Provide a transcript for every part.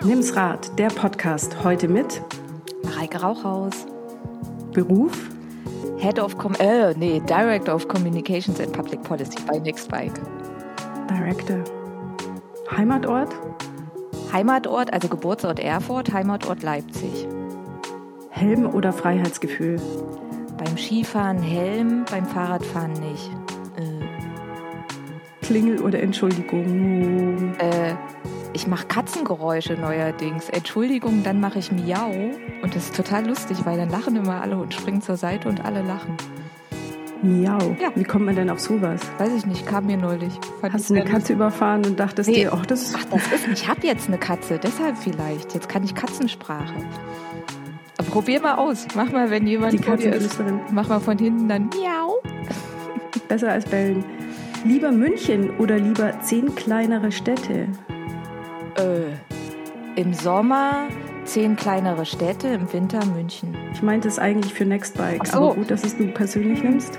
Nimm's Rad, der Podcast, heute mit Mareike Rauchhaus. Beruf? Director of Communications and Public Policy bei Nextbike. Director. Heimatort? Heimatort, also Geburtsort Erfurt, Heimatort Leipzig. Helm oder Freiheitsgefühl? Beim Skifahren Helm, beim Fahrradfahren nicht. Klingel oder Entschuldigung? Ich mache Katzengeräusche neuerdings. Entschuldigung, dann mache ich Miau. Und das ist total lustig, weil dann lachen immer alle und springen zur Seite und alle lachen. Miau? Ja. Wie kommt man denn auf sowas? Weiß ich nicht, kam mir neulich. Hast du eine Katze überfahren und dachtest dir, das... Ach, ich habe jetzt eine Katze, deshalb vielleicht. Jetzt kann ich Katzensprache. Aber probier mal aus. Mach mal, wenn jemand Die vor dir ist. Katzenflüsterin. Mach mal von hinten dann Miau. Besser als bellen. Lieber München oder lieber 10 kleinere Städte? Im Sommer 10 kleinere Städte, im Winter München. Ich meinte es eigentlich für Nextbike, Ach so. Aber gut, dass es du persönlich nimmst.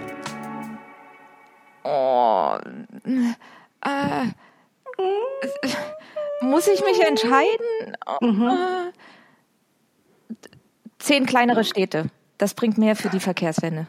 Muss ich mich entscheiden? 10 kleinere Städte. Das bringt mehr für die Verkehrswende.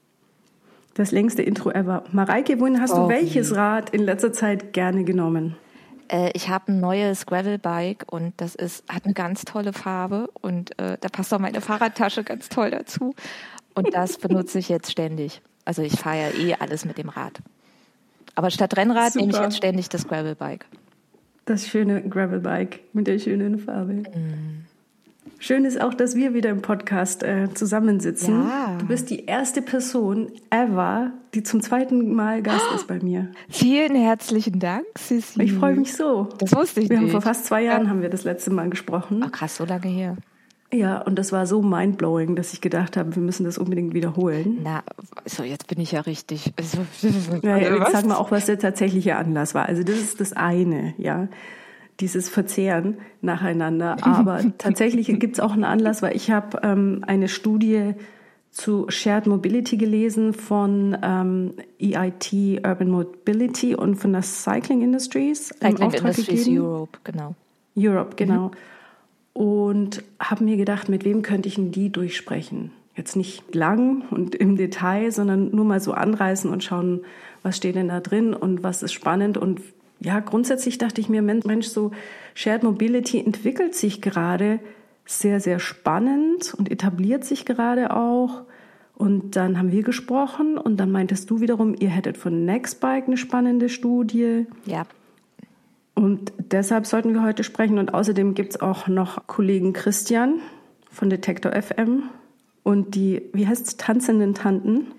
Das längste Intro ever. Mareike, wohin hast du welches Rad in letzter Zeit gerne genommen? Ich habe ein neues Gravelbike und das hat eine ganz tolle Farbe und da passt auch meine Fahrradtasche ganz toll dazu. Und das benutze ich jetzt ständig. Also ich fahre ja alles mit dem Rad. Aber statt Rennrad nehme ich jetzt ständig das Gravelbike. Das schöne Gravelbike mit der schönen Farbe. Schön ist auch, dass wir wieder im Podcast zusammensitzen. Ja. Du bist die erste Person ever, die zum zweiten Mal Gast ist bei mir. Vielen herzlichen Dank, Sissi. Ich freue mich so. Das wusste ich Wir nicht. haben vor fast 2 Jahren haben wir das letzte Mal gesprochen. Oh, krass, so lange her. Ja, und das war so mindblowing, dass ich gedacht habe, wir müssen das unbedingt wiederholen. Na, so jetzt bin ich ja richtig. Ja, jetzt sag mal auch, was der tatsächliche Anlass war. Also das ist das eine, ja. Dieses Verzehren nacheinander. Aber tatsächlich gibt es auch einen Anlass, weil ich habe eine Studie zu Shared Mobility gelesen von EIT Urban Mobility und von der Cycling Industries. Cycling Industries Europe, genau. Europe, genau. Und habe mir gedacht, mit wem könnte ich denn die durchsprechen? Jetzt nicht lang und im Detail, sondern nur mal so anreißen und schauen, was steht denn da drin und was ist spannend. Und ja, grundsätzlich dachte ich mir, Mensch, so Shared Mobility entwickelt sich gerade sehr, sehr spannend und etabliert sich gerade auch. Und dann haben wir gesprochen und dann meintest du wiederum, ihr hättet von Nextbike eine spannende Studie. Ja. Und deshalb sollten wir heute sprechen. Und außerdem gibt es auch noch Kollegen Christian von Detektor FM und die, wie heißt es, tanzenden Tanten.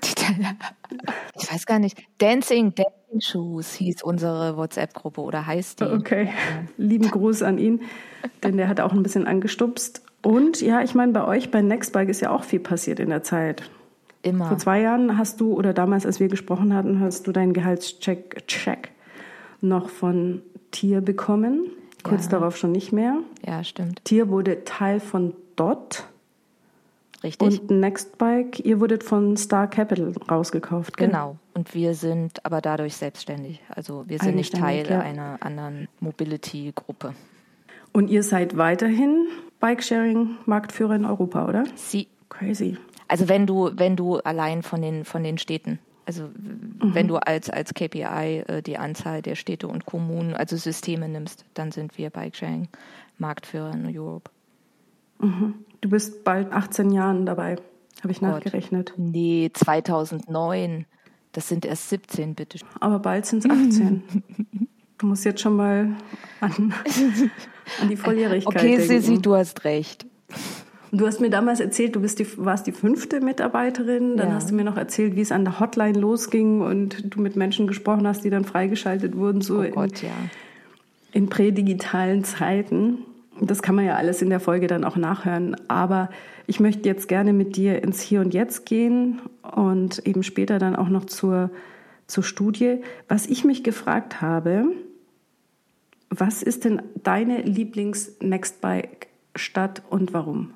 Ich weiß gar nicht. Dancing Shoes hieß unsere WhatsApp-Gruppe oder heißt die. Okay, lieben Gruß an ihn, denn der hat auch ein bisschen angestupst. Und ja, ich meine, bei euch, bei Nextbike ist ja auch viel passiert in der Zeit. Immer. Vor 2 Jahren hast du, oder damals, als wir gesprochen hatten, hast du deinen Gehaltscheck noch von Tier bekommen. Kurz darauf schon nicht mehr. Ja, stimmt. Tier wurde Teil von DOT. Richtig. Und Nextbike, ihr wurdet von Star Capital rausgekauft, gell? Genau. Und wir sind aber dadurch selbstständig. Also wir sind nicht Teil einer anderen Mobility-Gruppe. Und ihr seid weiterhin Bikesharing-Marktführer in Europa, oder? Sie. Crazy. Also wenn du allein von den Städten, also wenn du als KPI die Anzahl der Städte und Kommunen, also Systeme nimmst, dann sind wir Bikesharing-Marktführer in Europe. Du bist bald 18 Jahren dabei, habe ich nachgerechnet. Nee, 2009. Das sind erst 17, bitte. Aber bald sind es 18. Du musst jetzt schon mal an die Volljährigkeit denken. Okay, Sissi, du hast recht. Du hast mir damals erzählt, du warst die 5. Mitarbeiterin. Dann hast du mir noch erzählt, wie es an der Hotline losging und du mit Menschen gesprochen hast, die dann freigeschaltet wurden, so in prädigitalen Zeiten. Das kann man ja alles in der Folge dann auch nachhören. Aber ich möchte jetzt gerne mit dir ins Hier und Jetzt gehen und eben später dann auch noch zur Studie. Was ich mich gefragt habe, was ist denn deine Lieblings-Nextbike-Stadt und warum?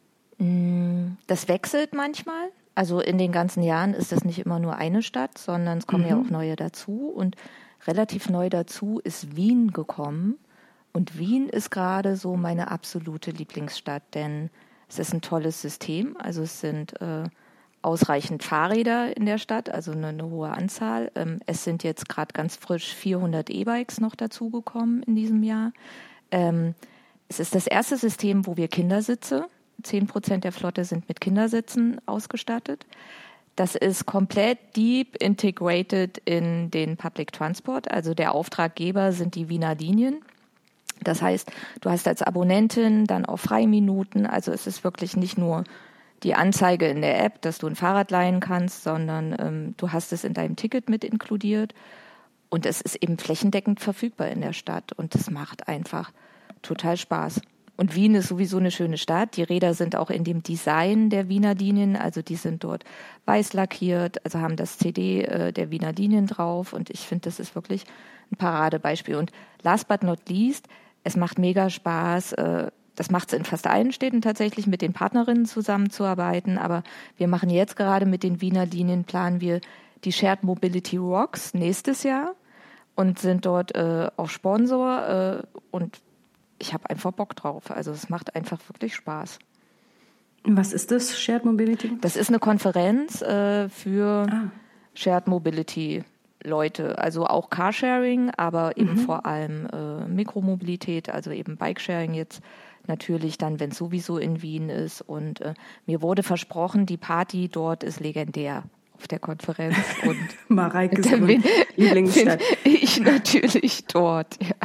Das wechselt manchmal. Also in den ganzen Jahren ist das nicht immer nur eine Stadt, sondern es kommen ja auch neue dazu. Und relativ neu dazu ist Wien gekommen, Und Wien ist gerade so meine absolute Lieblingsstadt, denn es ist ein tolles System. Also es sind ausreichend Fahrräder in der Stadt, also eine hohe Anzahl. Es sind jetzt gerade ganz frisch 400 E-Bikes noch dazugekommen in diesem Jahr. Es ist das erste System, wo wir Kindersitze, 10% der Flotte sind mit Kindersitzen ausgestattet. Das ist komplett deep integrated in den Public Transport. Also der Auftraggeber sind die Wiener Linien. Das heißt, du hast als Abonnentin dann auch Freiminuten. Also es ist wirklich nicht nur die Anzeige in der App, dass du ein Fahrrad leihen kannst, sondern du hast es in deinem Ticket mit inkludiert. Und es ist eben flächendeckend verfügbar in der Stadt. Und das macht einfach total Spaß. Und Wien ist sowieso eine schöne Stadt. Die Räder sind auch in dem Design der Wiener Linien. Also die sind dort weiß lackiert, also haben das CD der Wiener Linien drauf. Und ich finde, das ist wirklich ein Paradebeispiel. Und last but not least, es macht mega Spaß. Das macht es in fast allen Städten tatsächlich, mit den Partnerinnen zusammenzuarbeiten. Aber wir machen jetzt gerade mit den Wiener Linien, planen wir die Shared Mobility Rocks nächstes Jahr und sind dort auch Sponsor. Und ich habe einfach Bock drauf. Also es macht einfach wirklich Spaß. Was ist das, Shared Mobility? Das ist eine Konferenz für Shared Mobility Leute, also auch Carsharing, aber eben vor allem Mikromobilität, also eben Bikesharing jetzt natürlich dann, wenn es sowieso in Wien ist. Und mir wurde versprochen, die Party dort ist legendär auf der Konferenz. Und Mareikes Lieblingsstadt. Ich natürlich dort, ja.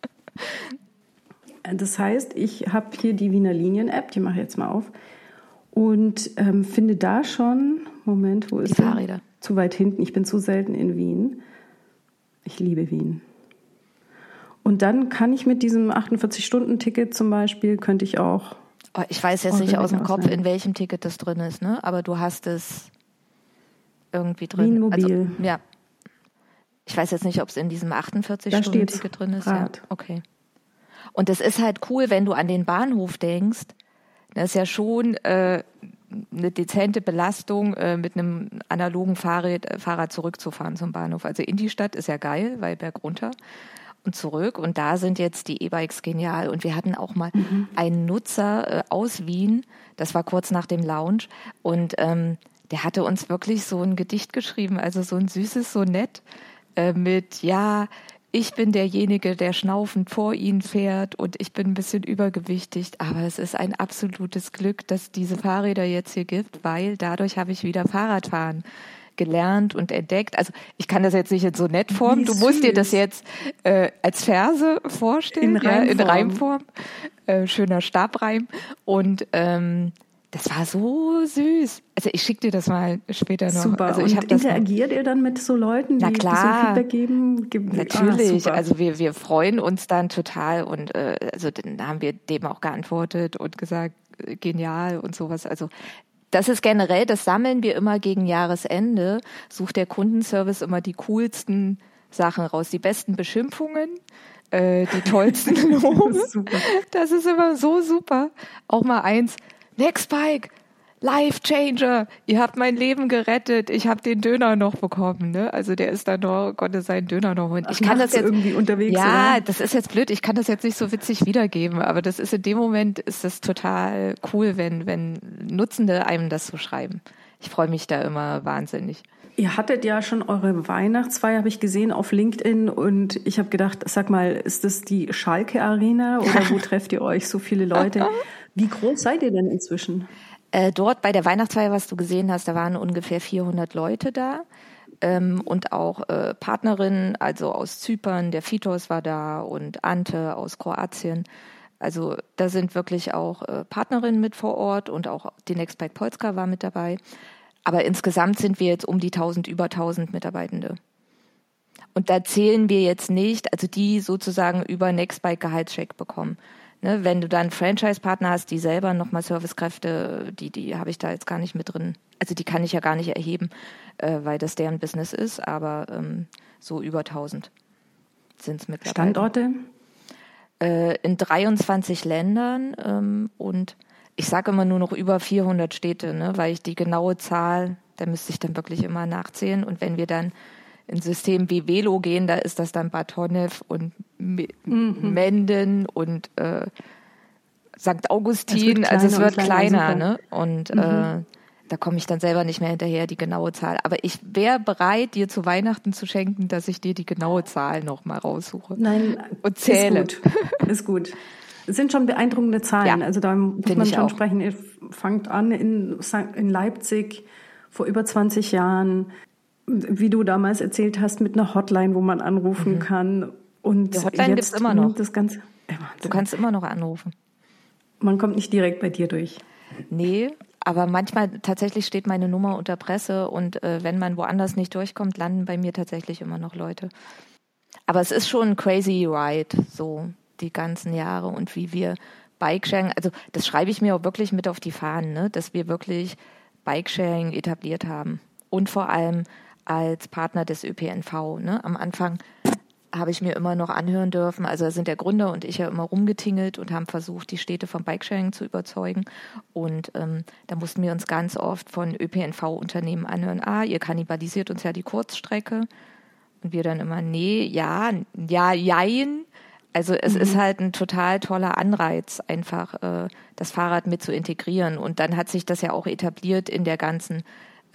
Das heißt, ich habe hier die Wiener Linien-App, die mache ich jetzt mal auf, und finde da schon, Moment, wo ist die Fahrräder? Zu weit hinten, ich bin zu selten in Wien. Ich liebe Wien. Und dann kann ich mit diesem 48-Stunden-Ticket zum Beispiel, könnte ich auch... Oh, ich weiß jetzt nicht aus dem Kopf, in welchem Ticket das drin ist, ne? Aber du hast es irgendwie drin. Wien Mobil. Also, ja. Ich weiß jetzt nicht, ob es in diesem 48-Stunden-Ticket drin ist. Rad. Ja, okay. Und es ist halt cool, wenn du an den Bahnhof denkst. Das ist ja schon eine dezente Belastung, mit einem analogen Fahrrad zurückzufahren zum Bahnhof. Also in die Stadt ist ja geil, weil bergunter und zurück. Und da sind jetzt die E-Bikes genial. Und wir hatten auch mal einen Nutzer aus Wien, das war kurz nach dem Launch. Und der hatte uns wirklich so ein Gedicht geschrieben, also so ein süßes Sonett mit, ja, ich bin derjenige, der schnaufend vor Ihnen fährt und ich bin ein bisschen übergewichtig, aber es ist ein absolutes Glück, dass diese Fahrräder jetzt hier gibt, weil dadurch habe ich wieder Fahrradfahren gelernt und entdeckt. Also ich kann das jetzt nicht in Sonettform, du musst dir das jetzt als Verse vorstellen, in Reimform. Schöner Stabreim und das war so süß. Also ich schicke dir das mal später noch. Super. Also und interagiert ihr dann mit so Leuten, die so Feedback geben? Natürlich. Also wir freuen uns dann total und also dann haben wir dem auch geantwortet und gesagt, genial und sowas. Also das ist generell, das sammeln wir immer gegen Jahresende, sucht der Kundenservice immer die coolsten Sachen raus, die besten Beschimpfungen, die tollsten Loben. Das ist immer so super. Auch mal eins, Nextbike, Life Changer, ihr habt mein Leben gerettet, ich habe den Döner noch bekommen, ne? Also der ist dann noch, konnte seinen Döner noch holen. Ich kann das jetzt irgendwie unterwegs. Ja, oder? Das ist jetzt blöd, ich kann das jetzt nicht so witzig wiedergeben, aber das ist in dem Moment ist das total cool, wenn Nutzende einem das so schreiben. Ich freue mich da immer wahnsinnig. Ihr hattet ja schon eure Weihnachtsfeier, habe ich gesehen, auf LinkedIn und ich habe gedacht, sag mal, ist das die Schalke Arena oder wo trefft ihr euch so viele Leute? Wie groß seid ihr denn inzwischen? Dort bei der Weihnachtsfeier, was du gesehen hast, da waren ungefähr 400 Leute da und auch Partnerinnen, also aus Zypern, der Fitos war da und Ante aus Kroatien. Also da sind wirklich auch Partnerinnen mit vor Ort und auch die Nextbike Polska war mit dabei. Aber insgesamt sind wir jetzt um die über 1000 Mitarbeitende. Und da zählen wir jetzt nicht, also die sozusagen über Nextbike Gehaltscheck bekommen. Ne, wenn du dann Franchise-Partner hast, die selber nochmal Servicekräfte, die habe ich da jetzt gar nicht mit drin. Also die kann ich ja gar nicht erheben, weil das deren Business ist, aber so über 1000 sind es mittlerweile. Standorte? In 23 Ländern und ich sage immer nur noch über 400 Städte, ne, weil ich die genaue Zahl, da müsste ich dann wirklich immer nachzählen. Und wenn wir dann in Systemen wie Velo gehen, da ist das dann Bad Honnef und Menden und St. Augustin, also es wird kleiner, ne? Und da komme ich dann selber nicht mehr hinterher, die genaue Zahl. Aber ich wäre bereit, dir zu Weihnachten zu schenken, dass ich dir die genaue Zahl nochmal raussuche. Nein, und zähle. Ist gut. Es sind schon beeindruckende Zahlen. Ja, also da muss man schon sprechen. Ihr fangt an in Leipzig vor über 20 Jahren, wie du damals erzählt hast, mit einer Hotline, wo man anrufen kann. Und die Hotline gibt es immer noch. Das Ganze, du kannst immer noch anrufen. Man kommt nicht direkt bei dir durch. Nee, aber manchmal tatsächlich steht meine Nummer unter Presse und wenn man woanders nicht durchkommt, landen bei mir tatsächlich immer noch Leute. Aber es ist schon ein crazy ride, so die ganzen Jahre und wie wir Bikesharing, also das schreibe ich mir auch wirklich mit auf die Fahnen, ne, dass wir wirklich Bikesharing etabliert haben und vor allem als Partner des ÖPNV. Ne? Am Anfang habe ich mir immer noch anhören dürfen, also da sind der Gründer und ich ja immer rumgetingelt und haben versucht, die Städte vom Bikesharing zu überzeugen und da mussten wir uns ganz oft von ÖPNV-Unternehmen anhören, ihr kannibalisiert uns ja die Kurzstrecke und wir dann immer, nee, ja, jein. Also es ist halt ein total toller Anreiz, einfach das Fahrrad mit zu integrieren. Und dann hat sich das ja auch etabliert in der ganzen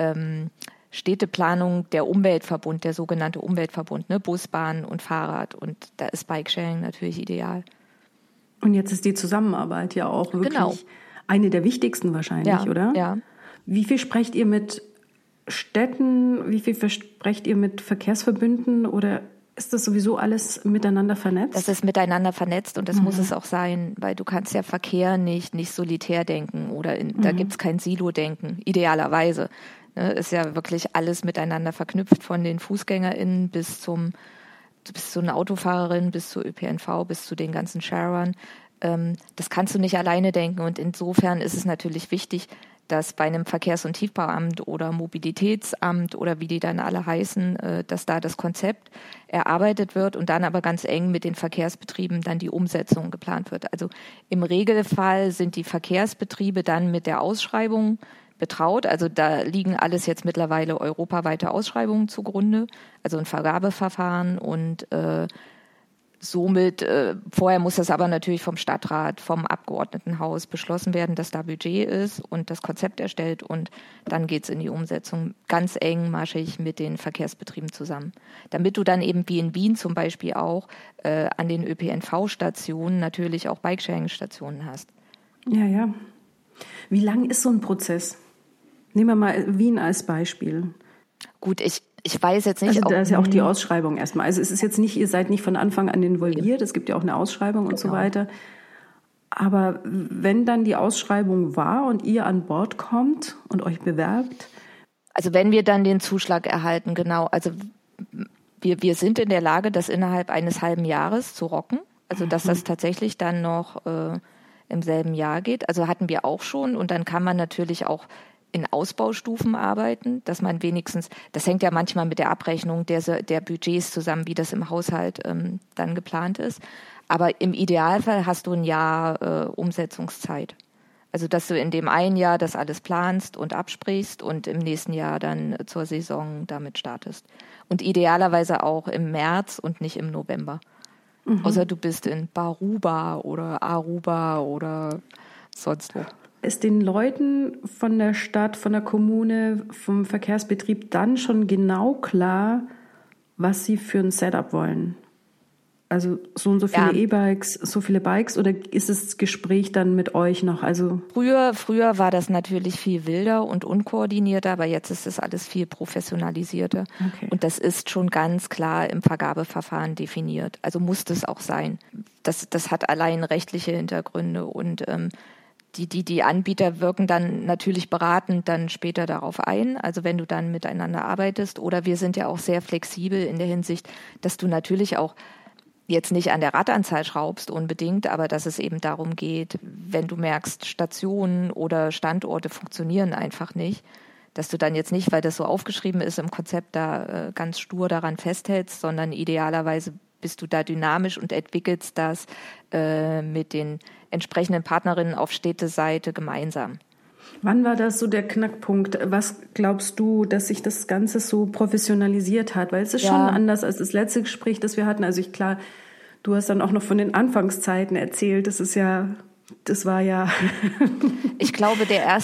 Städteplanung der Umweltverbund, der sogenannte Umweltverbund, ne? Bus, Bahn und Fahrrad. Und da ist Bikesharing natürlich ideal. Und jetzt ist die Zusammenarbeit ja auch wirklich eine der wichtigsten wahrscheinlich, oder? Ja. Wie viel sprecht ihr mit Städten? Wie viel sprecht ihr mit Verkehrsverbünden? Oder ist das sowieso alles miteinander vernetzt? Das ist miteinander vernetzt und das muss es auch sein, weil du kannst ja Verkehr nicht solitär denken oder da gibt es kein Silo-Denken, idealerweise. Ne, ist ja wirklich alles miteinander verknüpft, von den FußgängerInnen bis zu einer Autofahrerin, bis zur ÖPNV, bis zu den ganzen Sharern. Das kannst du nicht alleine denken und insofern ist es natürlich wichtig, dass bei einem Verkehrs- und Tiefbauamt oder Mobilitätsamt oder wie die dann alle heißen, dass da das Konzept erarbeitet wird und dann aber ganz eng mit den Verkehrsbetrieben dann die Umsetzung geplant wird. Also im Regelfall sind die Verkehrsbetriebe dann mit der Ausschreibung betraut. Also da liegen alles jetzt mittlerweile europaweite Ausschreibungen zugrunde, also ein Vergabeverfahren und somit, vorher muss das aber natürlich vom Stadtrat, vom Abgeordnetenhaus beschlossen werden, dass da Budget ist und das Konzept erstellt und dann geht's in die Umsetzung ganz engmaschig mit den Verkehrsbetrieben zusammen. Damit du dann eben wie in Wien zum Beispiel auch an den ÖPNV-Stationen natürlich auch Bikesharing-Stationen hast. Ja. Wie lang ist so ein Prozess? Nehmen wir mal Wien als Beispiel. Gut, ich weiß jetzt nicht. Also da ist ja auch die Ausschreibung erstmal. Also es ist jetzt nicht, ihr seid nicht von Anfang an involviert, es gibt ja auch eine Ausschreibung und so weiter. Aber wenn dann die Ausschreibung war und ihr an Bord kommt und euch bewerbt? Also wenn wir dann den Zuschlag erhalten, genau. Also wir sind in der Lage, das innerhalb eines halben Jahres zu rocken. Also dass das tatsächlich dann noch im selben Jahr geht. Also hatten wir auch schon und dann kann man natürlich auch in Ausbaustufen arbeiten, dass man wenigstens, das hängt ja manchmal mit der Abrechnung der Budgets zusammen, wie das im Haushalt dann geplant ist. Aber im Idealfall hast du ein Jahr Umsetzungszeit. Also dass du in dem einen Jahr das alles planst und absprichst und im nächsten Jahr dann zur Saison damit startest. Und idealerweise auch im März und nicht im November. Außer du bist in Baruba oder Aruba oder sonst wo. Ist den Leuten von der Stadt, von der Kommune, vom Verkehrsbetrieb dann schon genau klar, was sie für ein Setup wollen? Also so und so viele E-Bikes, so viele Bikes oder ist das Gespräch dann mit euch noch? Also Früher war das natürlich viel wilder und unkoordinierter, aber jetzt ist das alles viel professionalisierter. Okay. Und das ist schon ganz klar im Vergabeverfahren definiert. Also muss das auch sein. Das hat allein rechtliche Hintergründe und die Anbieter wirken dann natürlich beratend dann später darauf ein, also wenn du dann miteinander arbeitest. Oder wir sind ja auch sehr flexibel in der Hinsicht, dass du natürlich auch jetzt nicht an der Radanzahl schraubst unbedingt, aber dass es eben darum geht, wenn du merkst, Stationen oder Standorte funktionieren einfach nicht, dass du dann jetzt nicht, weil das so aufgeschrieben ist im Konzept, da ganz stur daran festhältst, sondern idealerweise bist du da dynamisch und entwickelst das mit den entsprechenden Partnerinnen auf Städteseite gemeinsam. Wann war das so der Knackpunkt? Was glaubst du, dass sich das Ganze so professionalisiert hat? Weil es ist schon anders als das letzte Gespräch, das wir hatten. Also klar, du hast dann auch noch von den Anfangszeiten erzählt. Das war ja... Ich glaube,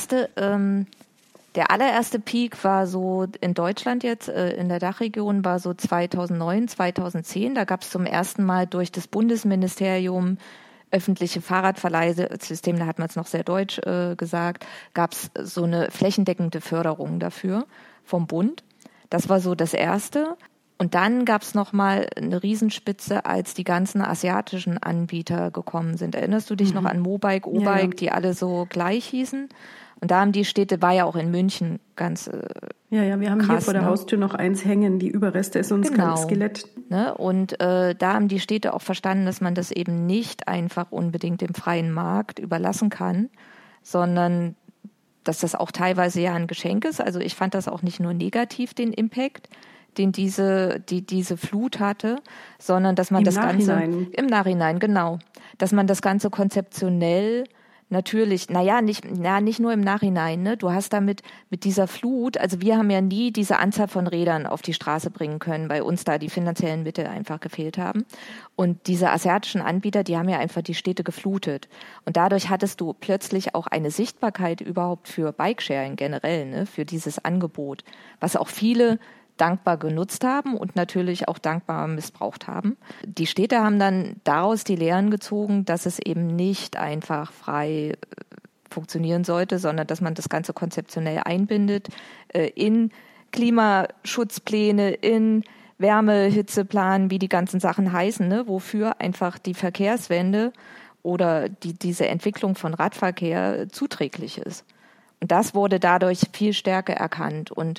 der allererste Peak war so in Deutschland jetzt, in der Dachregion, war so 2009, 2010. Da gab es zum ersten Mal durch das Bundesministerium öffentliche Fahrradverleihsystem, da hat man es noch sehr deutsch gesagt, gab es so eine flächendeckende Förderung dafür vom Bund. Das war so das Erste. Und dann gab es nochmal eine Riesenspitze, als die ganzen asiatischen Anbieter gekommen sind. Erinnerst du dich noch an Mobike, O-Bike, die alle so gleich hießen? Und da haben die Städte, war ja auch in München ganz wir haben krass, hier vor der Haustür noch eins hängen, die Überreste ist uns kein Skelett. Ne? Und da haben die Städte auch verstanden, dass man das eben nicht einfach unbedingt dem freien Markt überlassen kann, sondern dass das auch teilweise ja ein Geschenk ist. Also ich fand das auch nicht nur negativ, den Impact, den diese Flut hatte, sondern dass man Ganze im Nachhinein, genau, dass man das Ganze konzeptionell natürlich, nicht nur im Nachhinein, ne? Du hast damit mit dieser Flut, also wir haben ja nie diese Anzahl von Rädern auf die Straße bringen können, weil uns da die finanziellen Mittel einfach gefehlt haben. Und diese asiatischen Anbieter, die haben ja einfach die Städte geflutet. Und dadurch hattest du plötzlich auch eine Sichtbarkeit überhaupt für Bikesharing generell, ne? Für dieses Angebot, was auch viele dankbar genutzt haben und natürlich auch dankbar missbraucht haben. Die Städte haben dann daraus die Lehren gezogen, dass es eben nicht einfach frei funktionieren sollte, sondern dass man das Ganze konzeptionell einbindet in Klimaschutzpläne, in Wärmehitzeplan, wie die ganzen Sachen heißen, ne, wofür einfach die Verkehrswende oder diese Entwicklung von Radverkehr zuträglich ist. Und das wurde dadurch viel stärker erkannt. Und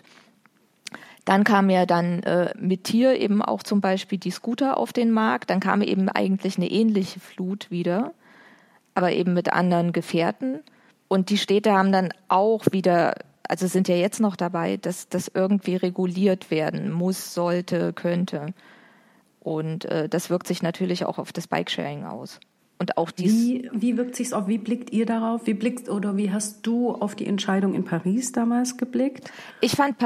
dann kam ja dann mit Tier eben auch zum Beispiel die Scooter auf den Markt. Dann kam eben eigentlich eine ähnliche Flut wieder, aber eben mit anderen Gefährten. Und die Städte haben dann auch wieder, also sind ja jetzt noch dabei, dass das irgendwie reguliert werden muss, sollte, könnte. Und das wirkt sich natürlich auch auf das Bikesharing aus. Und auch wie wirkt sich's auf? Wie blickt ihr darauf? Wie hast du auf die Entscheidung in Paris damals geblickt? Ich fand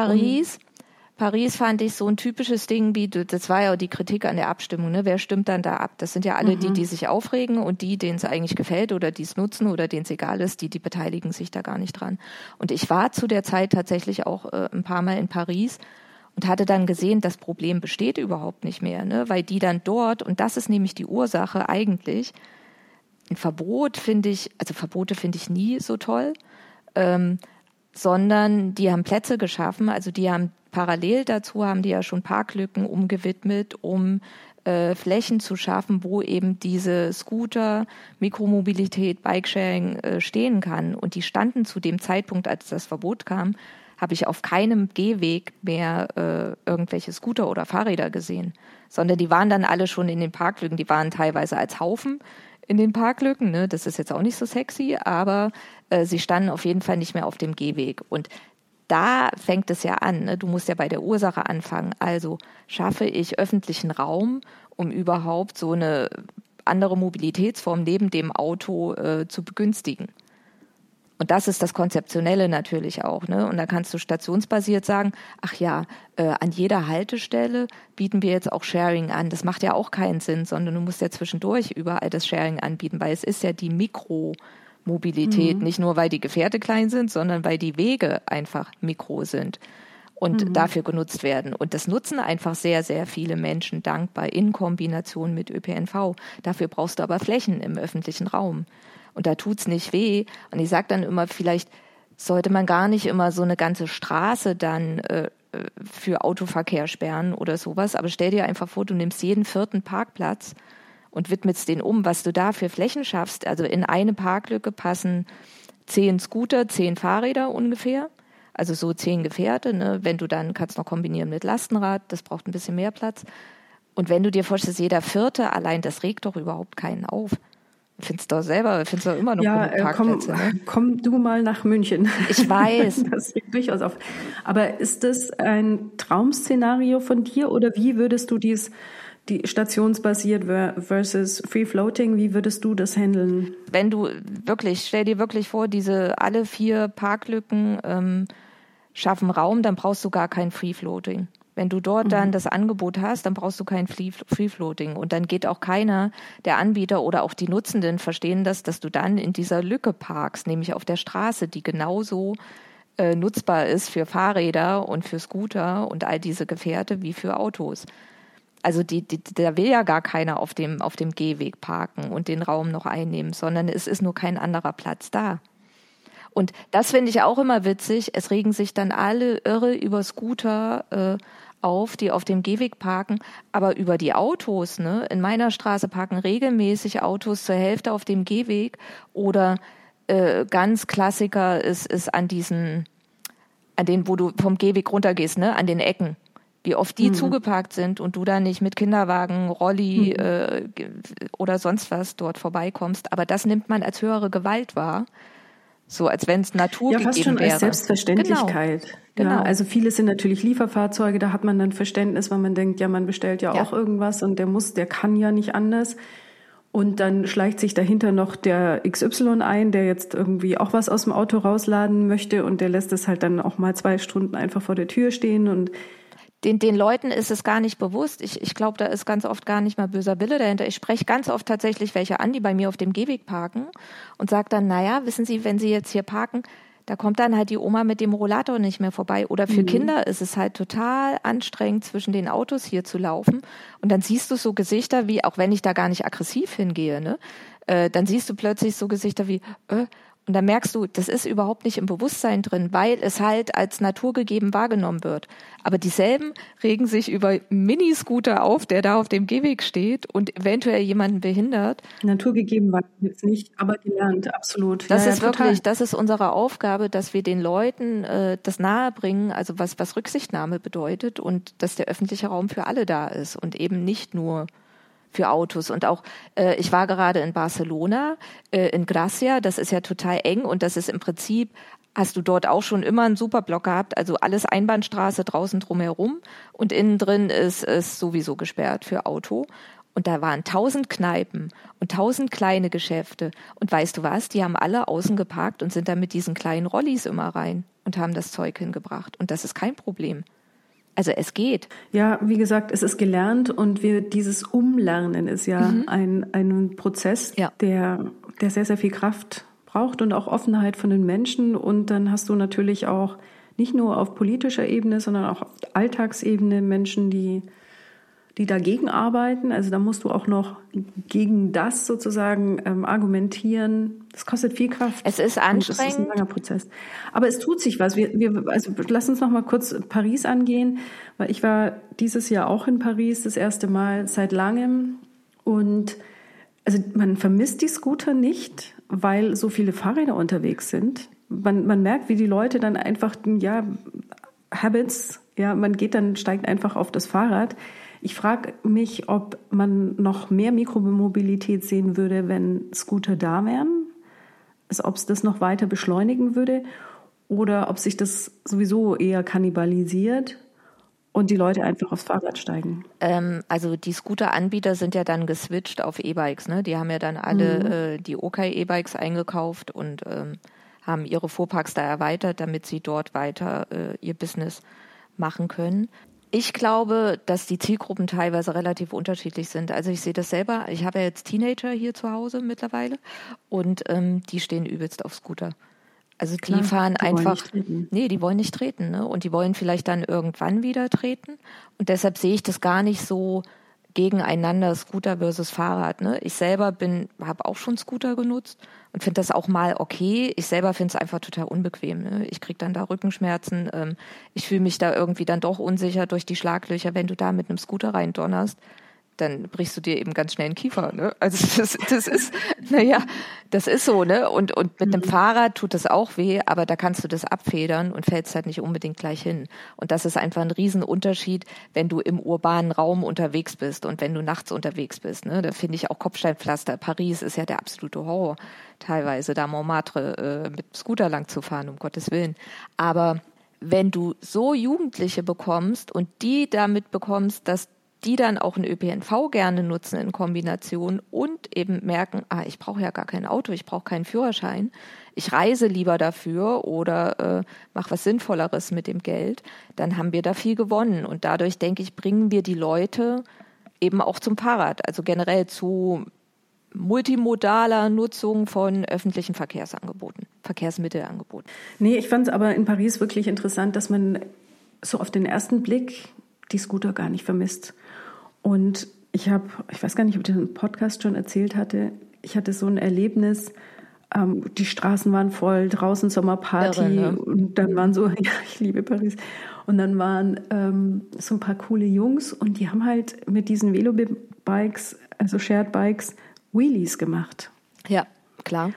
Paris fand ich so ein typisches Ding, das war ja auch die Kritik an der Abstimmung, ne? Wer stimmt dann da ab? Das sind ja alle die sich aufregen und denen es eigentlich gefällt oder die es nutzen oder denen es egal ist, die beteiligen sich da gar nicht dran. Und ich war zu der Zeit tatsächlich auch ein paar Mal in Paris und hatte dann gesehen, das Problem besteht überhaupt nicht mehr, ne? Weil die dann dort, und das ist nämlich die Ursache eigentlich, ein Verbote finde ich nie so toll, sondern die haben Plätze geschaffen, also die haben parallel dazu haben die ja schon Parklücken umgewidmet, um Flächen zu schaffen, wo eben diese Scooter, Mikromobilität, Bikesharing stehen kann. Und die standen zu dem Zeitpunkt, als das Verbot kam, habe ich auf keinem Gehweg mehr irgendwelche Scooter oder Fahrräder gesehen, sondern die waren dann alle schon in den Parklücken, die waren teilweise als Haufen in den Parklücken, ne? Das ist jetzt auch nicht so sexy, aber sie standen auf jeden Fall nicht mehr auf dem Gehweg. Und da fängt es ja an, ne? Du musst ja bei der Ursache anfangen. Also schaffe ich öffentlichen Raum, um überhaupt so eine andere Mobilitätsform neben dem Auto zu begünstigen. Und das ist das Konzeptionelle natürlich auch, ne? Und da kannst du stationsbasiert sagen, ach ja, an jeder Haltestelle bieten wir jetzt auch Sharing an. Das macht ja auch keinen Sinn, sondern du musst ja zwischendurch überall das Sharing anbieten, weil es ist ja die Mikromobilität, nicht nur, weil die Gefährte klein sind, sondern weil die Wege einfach mikro sind und dafür genutzt werden. Und das nutzen einfach sehr, sehr viele Menschen dankbar in Kombination mit ÖPNV. Dafür brauchst du aber Flächen im öffentlichen Raum. Und da tut's nicht weh. Und ich sage dann immer, vielleicht sollte man gar nicht immer so eine ganze Straße dann für Autoverkehr sperren oder sowas. Aber stell dir einfach vor, du nimmst jeden 4. Parkplatz und widmest den um, was du da für Flächen schaffst. Also in eine Parklücke passen 10 Scooter, 10 Fahrräder ungefähr. Also so 10 Gefährte. Ne? Wenn du dann kannst noch kombinieren mit Lastenrad, das braucht ein bisschen mehr Platz. Und wenn du dir vorstellst, jeder 4. allein, das regt doch überhaupt keinen auf. Findest du doch immer noch genug Parkplätze. Komm du mal nach München. Ich weiß. Das regt durchaus auf. Aber ist das ein Traum-Szenario von dir oder wie würdest du die stationsbasiert versus Free Floating, wie würdest du das handeln? Wenn du wirklich, stell dir wirklich vor, alle 4 Parklücken schaffen Raum, dann brauchst du gar kein Free Floating. Wenn du dort dann das Angebot hast, dann brauchst du kein Free Floating. Und dann geht auch keiner der Anbieter oder auch die Nutzenden verstehen das, dass du dann in dieser Lücke parkst, nämlich auf der Straße, die genauso nutzbar ist für Fahrräder und für Scooter und all diese Gefährte wie für Autos. Also da will ja gar keiner auf dem Gehweg parken und den Raum noch einnehmen, sondern es ist nur kein anderer Platz da. Und das finde ich auch immer witzig. Es regen sich dann alle irre über Scooter auf, die auf dem Gehweg parken, aber über die Autos, ne? In meiner Straße parken regelmäßig Autos zur Hälfte auf dem Gehweg oder ganz Klassiker ist an denen, wo du vom Gehweg runtergehst, ne? An den Ecken. Wie oft die zugeparkt sind und du da nicht mit Kinderwagen, Rolli oder sonst was dort vorbeikommst. Aber das nimmt man als höhere Gewalt wahr. So als wenn es Natur gegeben wäre. Ja, fast schon als Selbstverständlichkeit. Genau. Ja, also viele sind natürlich Lieferfahrzeuge, da hat man dann Verständnis, weil man denkt, ja, man bestellt ja auch irgendwas und der kann ja nicht anders. Und dann schleicht sich dahinter noch der XY ein, der jetzt irgendwie auch was aus dem Auto rausladen möchte und der lässt es halt dann auch mal 2 Stunden einfach vor der Tür stehen und den Leuten ist es gar nicht bewusst. Ich glaube, da ist ganz oft gar nicht mal böser Wille dahinter. Ich spreche ganz oft tatsächlich welche an, die bei mir auf dem Gehweg parken und sage dann, naja, wissen Sie, wenn Sie jetzt hier parken, da kommt dann halt die Oma mit dem Rollator nicht mehr vorbei. Oder für Kinder ist es halt total anstrengend, zwischen den Autos hier zu laufen. Und dann siehst du so Gesichter wie, auch wenn ich da gar nicht aggressiv hingehe, ne, dann siehst du plötzlich so Gesichter wie, und dann merkst du, das ist überhaupt nicht im Bewusstsein drin, weil es halt als naturgegeben wahrgenommen wird. Aber dieselben regen sich über Miniscooter auf, der da auf dem Gehweg steht und eventuell jemanden behindert. Naturgegeben war jetzt nicht, aber gelernt, absolut. Das ist wirklich, das ist unsere Aufgabe, dass wir den Leuten das nahebringen, also was Rücksichtnahme bedeutet und dass der öffentliche Raum für alle da ist und eben nicht nur für Autos. Und auch, ich war gerade in Barcelona, in Gracia, das ist ja total eng und das ist im Prinzip, hast du dort auch schon immer einen Superblock gehabt, also alles Einbahnstraße draußen drumherum und innen drin ist es sowieso gesperrt für Auto. Und da waren 1000 Kneipen und 1000 kleine Geschäfte. Und weißt du was, die haben alle außen geparkt und sind dann mit diesen kleinen Rollis immer rein und haben das Zeug hingebracht. Und das ist kein Problem. Also es geht. Ja, wie gesagt, es ist gelernt und dieses Umlernen ist ja ein Prozess, der sehr, sehr viel Kraft braucht und auch Offenheit von den Menschen. Und dann hast du natürlich auch nicht nur auf politischer Ebene, sondern auch auf Alltagsebene Menschen, die dagegen arbeiten. Also da musst du auch noch gegen das sozusagen argumentieren. Das kostet viel Kraft. Es ist anstrengend. Es ist ein langer Prozess. Aber es tut sich was. Also lass uns noch mal kurz Paris angehen, weil ich war dieses Jahr auch in Paris das erste Mal seit langem. Und also man vermisst die Scooter nicht, weil so viele Fahrräder unterwegs sind. Man merkt, wie die Leute dann einfach, Habits, man steigt einfach auf das Fahrrad. Ich frage mich, ob man noch mehr Mikromobilität sehen würde, wenn Scooter da wären, also ob es das noch weiter beschleunigen würde oder ob sich das sowieso eher kannibalisiert und die Leute einfach aufs Fahrrad steigen. Also die Scooter-Anbieter sind ja dann geswitcht auf E-Bikes, ne? Die haben ja dann alle die Okay-E-Bikes eingekauft und haben ihre Fuhrparks da erweitert, damit sie dort weiter ihr Business machen können. Ich glaube, dass die Zielgruppen teilweise relativ unterschiedlich sind. Also ich sehe das selber. Ich habe ja jetzt Teenager hier zu Hause mittlerweile und die stehen übelst auf Scooter. Also die fahren einfach, die wollen nicht treten, ne? Und die wollen vielleicht dann irgendwann wieder treten. Und deshalb sehe ich das gar nicht so gegeneinander, Scooter versus Fahrrad, ne? Ich selber habe auch schon Scooter genutzt und finde das auch mal okay. Ich selber finde es einfach total unbequem, ne? Ich kriege dann da Rückenschmerzen. Ich fühle mich da irgendwie dann doch unsicher durch die Schlaglöcher, wenn du da mit einem Scooter rein donnerst. Dann brichst du dir eben ganz schnell den Kiefer, ne? Also das ist, das ist so, ne? Und mit einem Fahrrad tut das auch weh, aber da kannst du das abfedern und fällst halt nicht unbedingt gleich hin. Und das ist einfach ein Riesenunterschied, wenn du im urbanen Raum unterwegs bist und wenn du nachts unterwegs bist, ne? Da finde ich auch Kopfsteinpflaster. Paris ist ja der absolute Horror, teilweise da Montmartre mit Scooter lang zu fahren, um Gottes Willen. Aber wenn du so Jugendliche bekommst und die damit bekommst, dass die dann auch einen ÖPNV gerne nutzen in Kombination und eben merken, ich brauche ja gar kein Auto, ich brauche keinen Führerschein, ich reise lieber dafür oder mache was Sinnvolleres mit dem Geld, dann haben wir da viel gewonnen. Und dadurch, denke ich, bringen wir die Leute eben auch zum Fahrrad, also generell zu multimodaler Nutzung von öffentlichen Verkehrsmittelangeboten. Nee, ich fand es aber in Paris wirklich interessant, dass man so auf den ersten Blick die Scooter gar nicht vermisst. Und ich weiß gar nicht, ob ich das im Podcast schon erzählt hatte, ich hatte so ein Erlebnis, die Straßen waren voll, draußen Sommerparty. Irre, ne? Und dann waren so, ja, ich liebe Paris. Und dann waren so ein paar coole Jungs und die haben halt mit diesen Velobikes, also Shared Bikes, Wheelies gemacht. Ja, klar.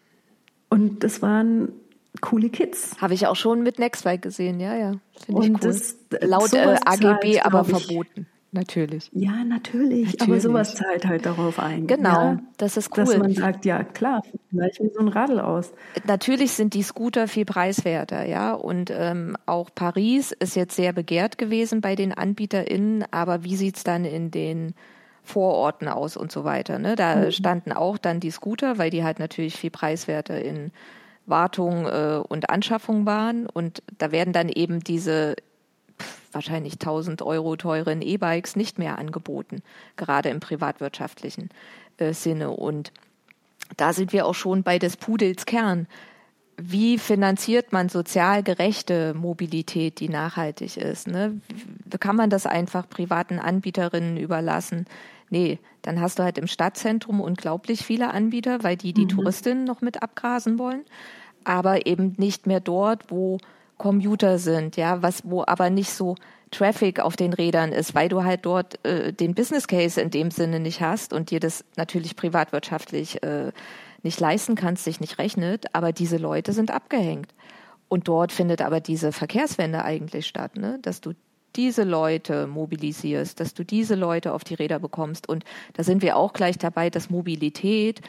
Und das waren coole Kids. Habe ich auch schon mit Nextbike gesehen, ja. Finde ich cool. Das, laut AGB zahlt, aber verboten. Natürlich. Ja, natürlich. Aber sowas zahlt halt darauf ein. Genau, ja, das ist cool. Dass man sagt, ja klar, vielleicht mir so ein Radl aus. Natürlich sind die Scooter viel preiswerter, ja. Und auch Paris ist jetzt sehr begehrt gewesen bei den AnbieterInnen, aber wie sieht's dann in den Vororten aus und so weiter, ne? Da standen auch dann die Scooter, weil die halt natürlich viel preiswerter in Wartung und Anschaffung waren. Und da werden dann eben diese wahrscheinlich 1.000 € teuren E-Bikes nicht mehr angeboten, gerade im privatwirtschaftlichen Sinne. Und da sind wir auch schon bei des Pudels Kern. Wie finanziert man sozial gerechte Mobilität, die nachhaltig ist? Ne? Kann man das einfach privaten Anbieterinnen überlassen? Nee, dann hast du halt im Stadtzentrum unglaublich viele Anbieter, weil die Touristinnen noch mit abgrasen wollen, aber eben nicht mehr dort, wo Commuter sind, ja, wo aber nicht so Traffic auf den Rädern ist, weil du halt dort den Business Case in dem Sinne nicht hast und dir das natürlich privatwirtschaftlich nicht leisten kannst, sich nicht rechnet, aber diese Leute sind abgehängt. Und dort findet aber diese Verkehrswende eigentlich statt, ne? Dass du diese Leute mobilisierst, dass du diese Leute auf die Räder bekommst. Und da sind wir auch gleich dabei, dass Mobilität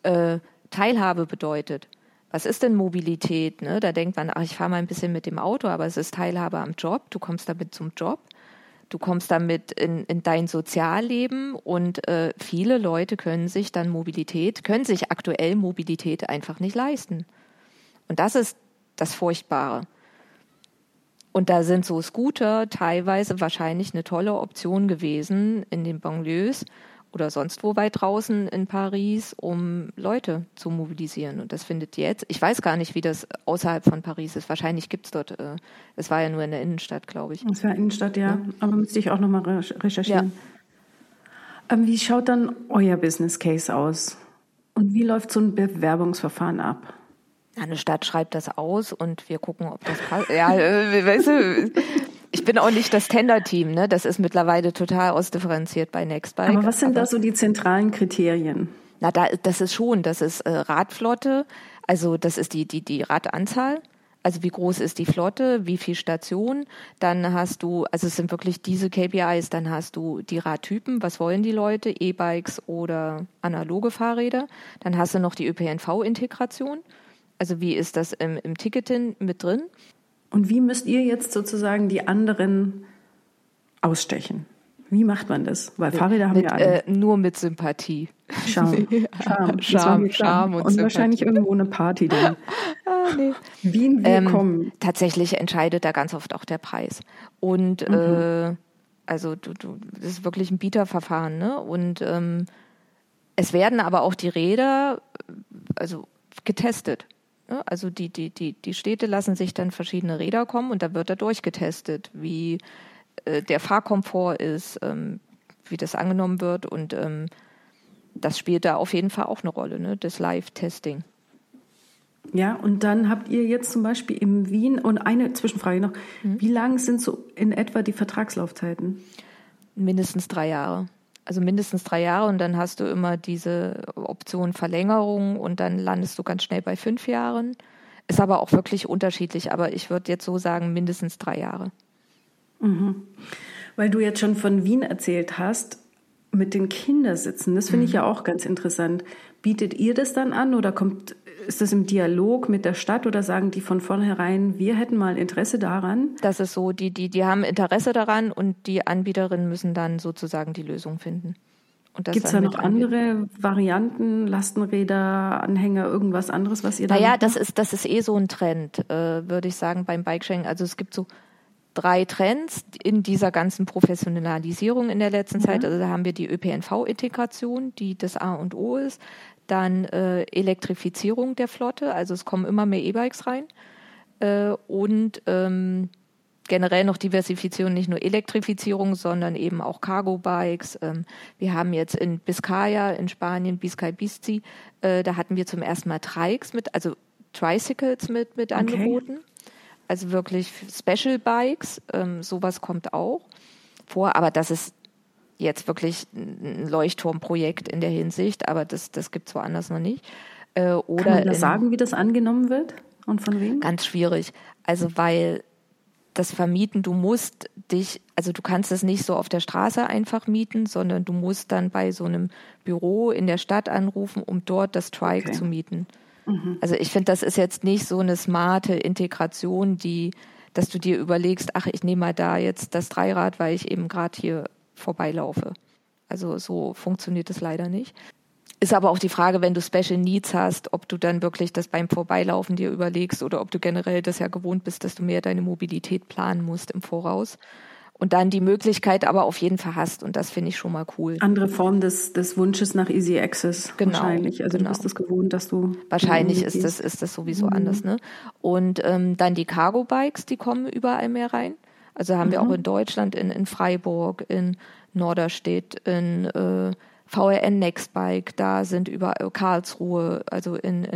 Teilhabe bedeutet. Was ist denn Mobilität? Ne? Da denkt man, ich fahre mal ein bisschen mit dem Auto, aber es ist Teilhabe am Job. Du kommst damit zum Job. Du kommst damit in dein Sozialleben und viele Leute können sich aktuell Mobilität einfach nicht leisten. Und das ist das Furchtbare. Und da sind so Scooter teilweise wahrscheinlich eine tolle Option gewesen in den Banlieues oder sonst wo weit draußen in Paris, um Leute zu mobilisieren. Und das findet jetzt, ich weiß gar nicht, wie das außerhalb von Paris ist. Wahrscheinlich gibt es dort, es war ja nur in der Innenstadt, glaube ich. Es war Innenstadt, ja. Aber müsste ich auch nochmal recherchieren. Ja. Wie schaut dann euer Business Case aus? Und wie läuft so ein Bewerbungsverfahren ab? Eine Stadt schreibt das aus und wir gucken, ob das passt. Ja, weißt du, ich bin auch nicht das Tender-Team, ne? Das ist mittlerweile total ausdifferenziert bei Nextbike. Aber was sind da so die zentralen Kriterien? Das ist Radflotte, also das ist die Radanzahl, also wie groß ist die Flotte, wie viel Stationen, dann hast du, also es sind wirklich diese KPIs, dann hast du die Radtypen, was wollen die Leute, E-Bikes oder analoge Fahrräder, dann hast du noch die ÖPNV-Integration, also wie ist das im Ticketing mit drin? Und wie müsst ihr jetzt sozusagen die anderen ausstechen? Wie macht man das? Weil Fahrräder haben ja alle. Nur mit Sympathie. Charme und Sympathie. Wahrscheinlich irgendwo eine Party dann. Nee. Wie wir kommen. Tatsächlich entscheidet da ganz oft auch der Preis. Und also das ist wirklich ein Bieterverfahren, ne? Und es werden aber auch die Räder also getestet. Also die Städte lassen sich dann verschiedene Räder kommen und da wird da durchgetestet, wie der Fahrkomfort ist, wie das angenommen wird und das spielt da auf jeden Fall auch eine Rolle, ne? Das Live-Testing. Ja, und dann habt ihr jetzt zum Beispiel in Wien, und eine Zwischenfrage noch, wie lang sind so in etwa die Vertragslaufzeiten? Mindestens 3 Jahre. Also mindestens 3 Jahre und dann hast du immer diese Option Verlängerung und dann landest du ganz schnell bei 5 Jahren. Ist aber auch wirklich unterschiedlich, aber ich würde jetzt so sagen, mindestens 3 Jahre. Mhm. Weil du jetzt schon von Wien erzählt hast, mit den Kindersitzen, das finde ich ja auch ganz interessant. Bietet ihr das dann an oder kommt ist das im Dialog mit der Stadt oder sagen die von vornherein, wir hätten mal Interesse daran? Das ist so, die haben Interesse daran und die Anbieterinnen müssen dann sozusagen die Lösung finden. Gibt es da noch andere Varianten, Lastenräder, Anhänger, irgendwas anderes, was ihr da macht? Das ist eh so ein Trend, würde ich sagen, beim Bikesharing. Also es gibt so 3 Trends in dieser ganzen Professionalisierung in der letzten Zeit. Also da haben wir die ÖPNV-Integration, die das A und O ist. Dann Elektrifizierung der Flotte, also es kommen immer mehr E-Bikes rein. Und generell noch Diversifizierung, nicht nur Elektrifizierung, sondern eben auch Cargo-Bikes. Wir haben jetzt in Biscaya in Spanien, Biscay-Bici, da hatten wir zum ersten Mal Trikes also Tricycles mit angeboten. Also wirklich Special Bikes, sowas kommt auch vor, aber das ist jetzt wirklich ein Leuchtturmprojekt in der Hinsicht, aber das gibt es woanders noch nicht. Kann man das sagen, wie das angenommen wird und von wem? Ganz schwierig, also weil das Vermieten, du kannst es nicht so auf der Straße einfach mieten, sondern du musst dann bei so einem Büro in der Stadt anrufen, um dort das Trike zu mieten. Also ich finde, das ist jetzt nicht so eine smarte Integration, dass du dir überlegst, ach, ich nehme mal da jetzt das Dreirad, weil ich eben gerade hier vorbeilaufe. Also so funktioniert es leider nicht. Ist aber auch die Frage, wenn du Special Needs hast, ob du dann wirklich das beim Vorbeilaufen dir überlegst oder ob du generell das ja gewohnt bist, dass du mehr deine Mobilität planen musst im Voraus. Und dann die Möglichkeit aber auf jeden Fall hast. Und das finde ich schon mal cool. Andere Form des Wunsches nach Easy Access wahrscheinlich. Also du bist es gewohnt, dass du... Wahrscheinlich ist das sowieso anders. Ne? Und dann die Cargo-Bikes, die kommen überall mehr rein. Also haben wir auch in Deutschland, in Freiburg, in Norderstedt, in VRN Nextbike, da sind überall Karlsruhe, also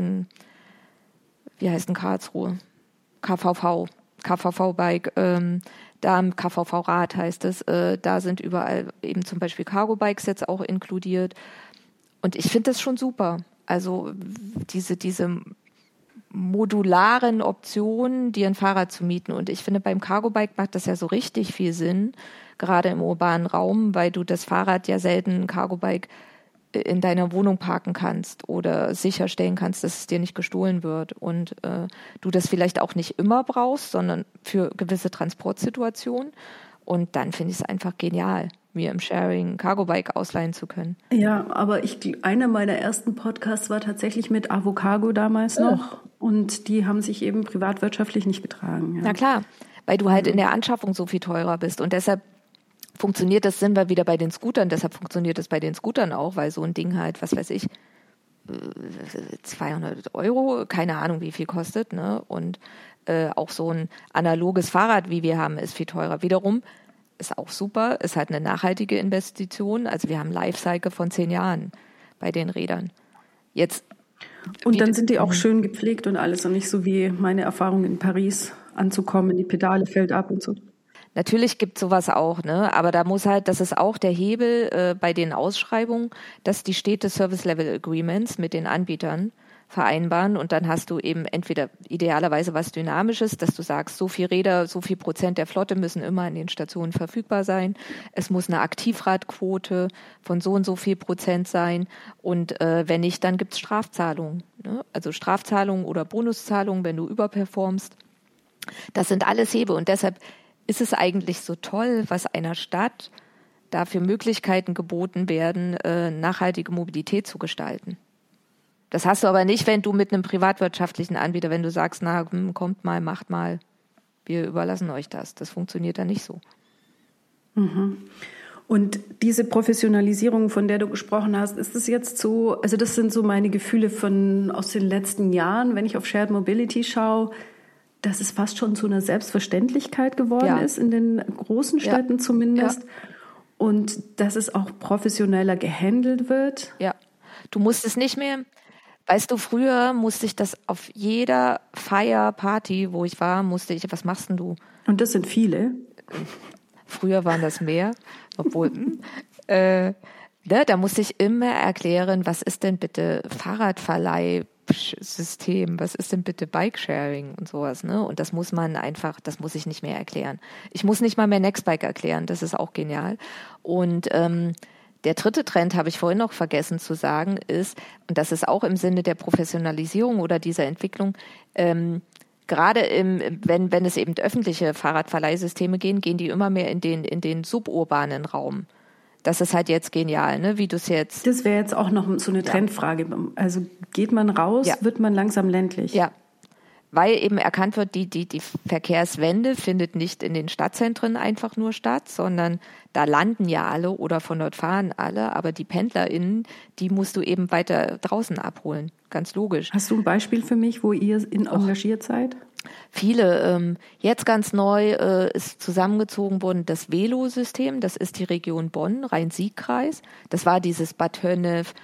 wie heißt denn Karlsruhe? KVV-Bike, da im KVV-Rad heißt es, da sind überall eben zum Beispiel Cargo-Bikes jetzt auch inkludiert. Und ich finde das schon super. Also diese modularen Optionen, dir ein Fahrrad zu mieten. Und ich finde, beim Cargo-Bike macht das ja so richtig viel Sinn, gerade im urbanen Raum, weil du das Fahrrad ja selten, ein Cargo-Bike, in deiner Wohnung parken kannst oder sicherstellen kannst, dass es dir nicht gestohlen wird und du das vielleicht auch nicht immer brauchst, sondern für gewisse Transportsituationen. Und dann finde ich es einfach genial, mir im Sharing ein Cargo-Bike ausleihen zu können. Ja, aber einer meiner ersten Podcasts war tatsächlich mit Avocargo damals noch und die haben sich eben privatwirtschaftlich nicht getragen. Ja. Na klar, weil du halt in der Anschaffung so viel teurer bist und deshalb funktioniert das, sind wir wieder bei den Scootern, deshalb funktioniert das bei den Scootern auch, weil so ein Ding halt, was weiß ich, 200 €, keine Ahnung, wie viel kostet, ne? Und auch so ein analoges Fahrrad, wie wir haben, ist viel teurer. Wiederum ist auch super, ist halt eine nachhaltige Investition. Also wir haben Lifecycle von 10 Jahren bei den Rädern. Und dann sind die auch schön gepflegt und alles und nicht so wie meine Erfahrung in Paris anzukommen, die Pedale fällt ab und so. Natürlich gibt sowas auch, ne? Aber da muss halt, das ist auch der Hebel bei den Ausschreibungen, dass die Städte Service Level Agreements mit den Anbietern vereinbaren und dann hast du eben entweder idealerweise was Dynamisches, dass du sagst, so viel Räder, so viel Prozent der Flotte müssen immer an den Stationen verfügbar sein. Es muss eine Aktivradquote von so und so viel Prozent sein und wenn nicht, dann gibt's Strafzahlungen, ne? Also Strafzahlungen oder Bonuszahlungen, wenn du überperformst. Das sind alles Hebel und deshalb ist es eigentlich so toll, was einer Stadt da für Möglichkeiten geboten werden, nachhaltige Mobilität zu gestalten. Das hast du aber nicht, wenn du mit einem privatwirtschaftlichen Anbieter, wenn du sagst, na, kommt mal, macht mal, wir überlassen euch das. Das funktioniert dann nicht so. Und diese Professionalisierung, von der du gesprochen hast, ist das jetzt so, also das sind so meine Gefühle aus den letzten Jahren, wenn ich auf Shared Mobility schaue, dass es fast schon zu einer Selbstverständlichkeit geworden ist, in den großen Städten zumindest. Ja. Und dass es auch professioneller gehandelt wird. Ja, du musst es nicht mehr, weißt du, früher musste ich das auf jeder Feier, Party, wo ich war, was machst denn du? Und das sind viele. Früher waren das mehr, obwohl, da musste ich immer erklären, was ist denn bitte Fahrradverleih, System, was ist denn bitte Bike-Sharing und sowas, ne? Und das muss ich nicht mehr erklären. Ich muss nicht mal mehr Nextbike erklären, das ist auch genial. Und Der dritte Trend, habe ich vorhin noch vergessen zu sagen, ist, und das ist auch im Sinne der Professionalisierung oder dieser Entwicklung, gerade wenn es eben öffentliche Fahrradverleihsysteme gehen die immer mehr in den suburbanen Raum. Das ist halt jetzt genial, ne? Wie du es jetzt... Das wäre jetzt auch noch so eine Trendfrage. Also geht man raus, wird man langsam ländlich? Ja, weil eben erkannt wird, die Verkehrswende findet nicht in den Stadtzentren einfach nur statt, sondern da landen ja alle oder von dort fahren alle, aber die PendlerInnen, die musst du eben weiter draußen abholen, ganz logisch. Hast du ein Beispiel für mich, wo ihr engagiert seid? Viele. Jetzt ganz neu ist zusammengezogen worden das Velo-System, das ist die Region Bonn, Rhein-Sieg-Kreis. Das war dieses Bad Hörnef,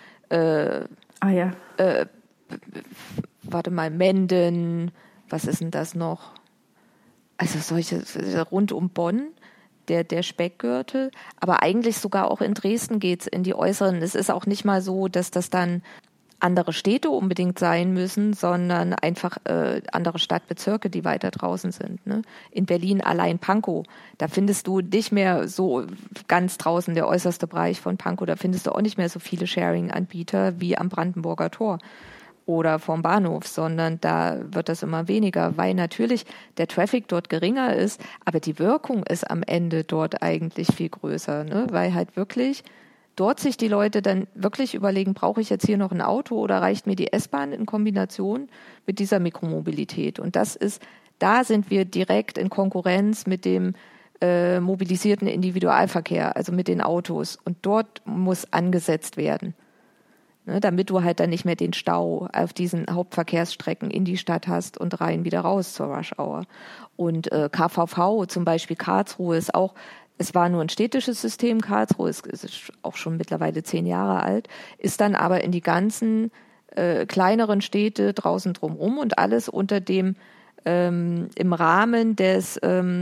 Menden, was ist denn das noch? Also solche rund um Bonn, der Speckgürtel, aber eigentlich sogar auch in Dresden geht's in die Äußeren. Es ist auch nicht mal so, dass das dann andere Städte unbedingt sein müssen, sondern einfach andere Stadtbezirke, die weiter draußen sind. Ne? In Berlin allein Pankow, da findest du nicht mehr so ganz draußen, der äußerste Bereich von Pankow, da findest du auch nicht mehr so viele Sharing-Anbieter wie am Brandenburger Tor oder vom Bahnhof, sondern da wird das immer weniger, weil natürlich der Traffic dort geringer ist, aber die Wirkung ist am Ende dort eigentlich viel größer, ne? Weil halt wirklich dort sich die Leute dann wirklich überlegen, brauche ich jetzt hier noch ein Auto oder reicht mir die S-Bahn in Kombination mit dieser Mikromobilität? Und da sind wir direkt in Konkurrenz mit dem mobilisierten Individualverkehr, also mit den Autos. Und dort muss angesetzt werden. Ne, damit du halt dann nicht mehr den Stau auf diesen Hauptverkehrsstrecken in die Stadt hast und rein wieder raus zur Rush Hour. Und KVV, zum Beispiel Karlsruhe, ist auch, es war nur ein städtisches System, Karlsruhe ist auch schon mittlerweile 10 Jahre alt, ist dann aber in die ganzen kleineren Städte draußen drumherum und alles unter dem im Rahmen des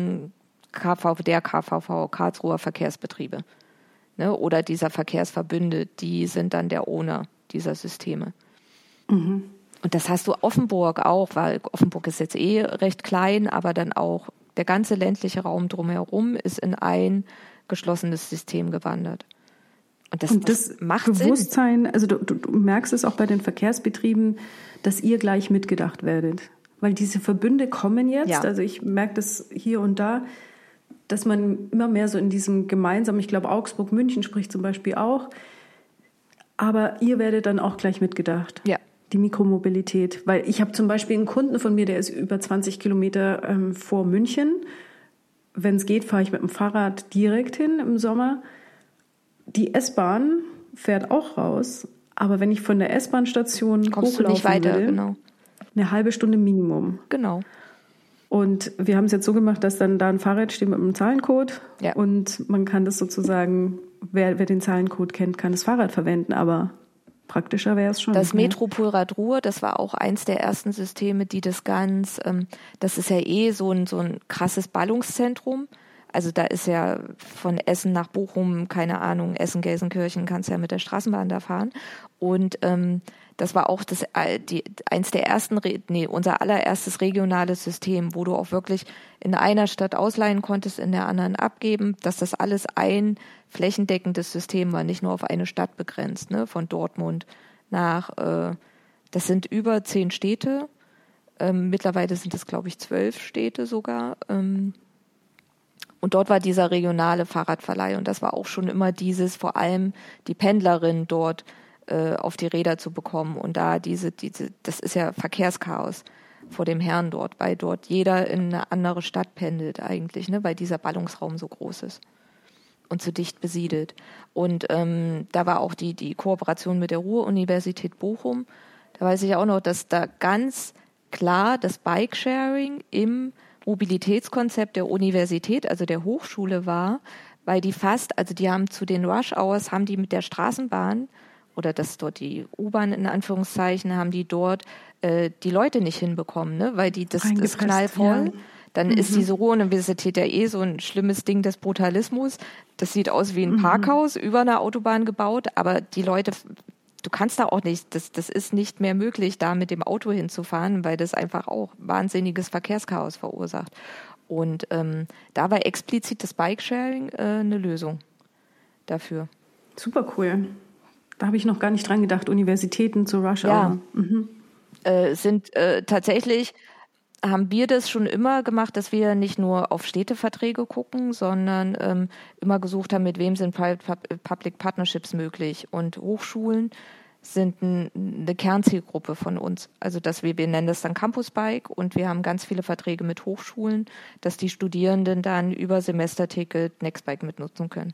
KVV, Karlsruher Verkehrsbetriebe. Ne, oder dieser Verkehrsverbünde, die sind dann der Owner dieser Systeme. Mhm. Und das hast du Offenburg auch, weil Offenburg ist jetzt recht klein, aber dann auch der ganze ländliche Raum drumherum ist in ein geschlossenes System gewandert. Und das macht Bewusstsein, Sinn. Also du merkst es auch bei den Verkehrsbetrieben, dass ihr gleich mitgedacht werdet. Weil diese Verbünde kommen jetzt, also ich merke das hier und da, dass man immer mehr so in diesem gemeinsamen, ich glaube Augsburg, München spricht zum Beispiel auch, aber ihr werdet dann auch gleich mitgedacht. Ja. Die Mikromobilität. Weil ich habe zum Beispiel einen Kunden von mir, der ist über 20 Kilometer vor München. Wenn es geht, fahre ich mit dem Fahrrad direkt hin im Sommer. Die S-Bahn fährt auch raus, aber wenn ich von der S-Bahn-Station kommst du nicht weiter, will, genau. Eine halbe Stunde Minimum. Genau. Und wir haben es jetzt so gemacht, dass dann da ein Fahrrad steht mit einem Zahlencode und man kann das sozusagen, wer den Zahlencode kennt, kann das Fahrrad verwenden, aber praktischer wäre es schon. Das Metropolrad Ruhr, das war auch eins der ersten Systeme, die das das ist ja so ein krasses Ballungszentrum. Also da ist ja von Essen nach Bochum, keine Ahnung, Essen-Gelsenkirchen, kannst ja mit der Straßenbahn da fahren. Und das war auch eins der ersten, unser allererstes regionales System, wo du auch wirklich in einer Stadt ausleihen konntest, in der anderen abgeben, dass das alles ein flächendeckendes System war, nicht nur auf eine Stadt begrenzt, ne? Von Dortmund nach, das sind über 10 Städte, mittlerweile sind es, glaube ich, 12 Städte sogar, und dort war dieser regionale Fahrradverleih und das war auch schon immer vor allem die Pendlerin dort auf die Räder zu bekommen und da das ist ja Verkehrschaos vor dem Herrn dort, weil dort jeder in eine andere Stadt pendelt eigentlich, ne, weil dieser Ballungsraum so groß ist und so dicht besiedelt. Und da war auch die Kooperation mit der Ruhr-Universität Bochum. Da weiß ich auch noch, dass da ganz klar das Bike-Sharing im Mobilitätskonzept der Universität, also der Hochschule war, weil die haben zu den Rush-Hours, haben die mit der Straßenbahn oder das dort die U-Bahn in Anführungszeichen, haben die dort die Leute nicht hinbekommen, ne? Weil das ist knallvoll. Ja. Dann ist diese Ruhr-Universität ja so ein schlimmes Ding des Brutalismus. Das sieht aus wie ein Parkhaus über einer Autobahn gebaut, aber die Leute, du kannst da auch nicht, das ist nicht mehr möglich, da mit dem Auto hinzufahren, weil das einfach auch wahnsinniges Verkehrschaos verursacht. Und da war explizit das Bike-Sharing eine Lösung dafür. Super cool. Da habe ich noch gar nicht dran gedacht, Universitäten zu Rush Hour. Tatsächlich haben wir das schon immer gemacht, dass wir nicht nur auf Städteverträge gucken, sondern immer gesucht haben, mit wem sind Public Partnerships möglich. Und Hochschulen sind eine Kernzielgruppe von uns. Also wir nennen das dann Campus Bike und wir haben ganz viele Verträge mit Hochschulen, dass die Studierenden dann über Semesterticket Nextbike mitnutzen können.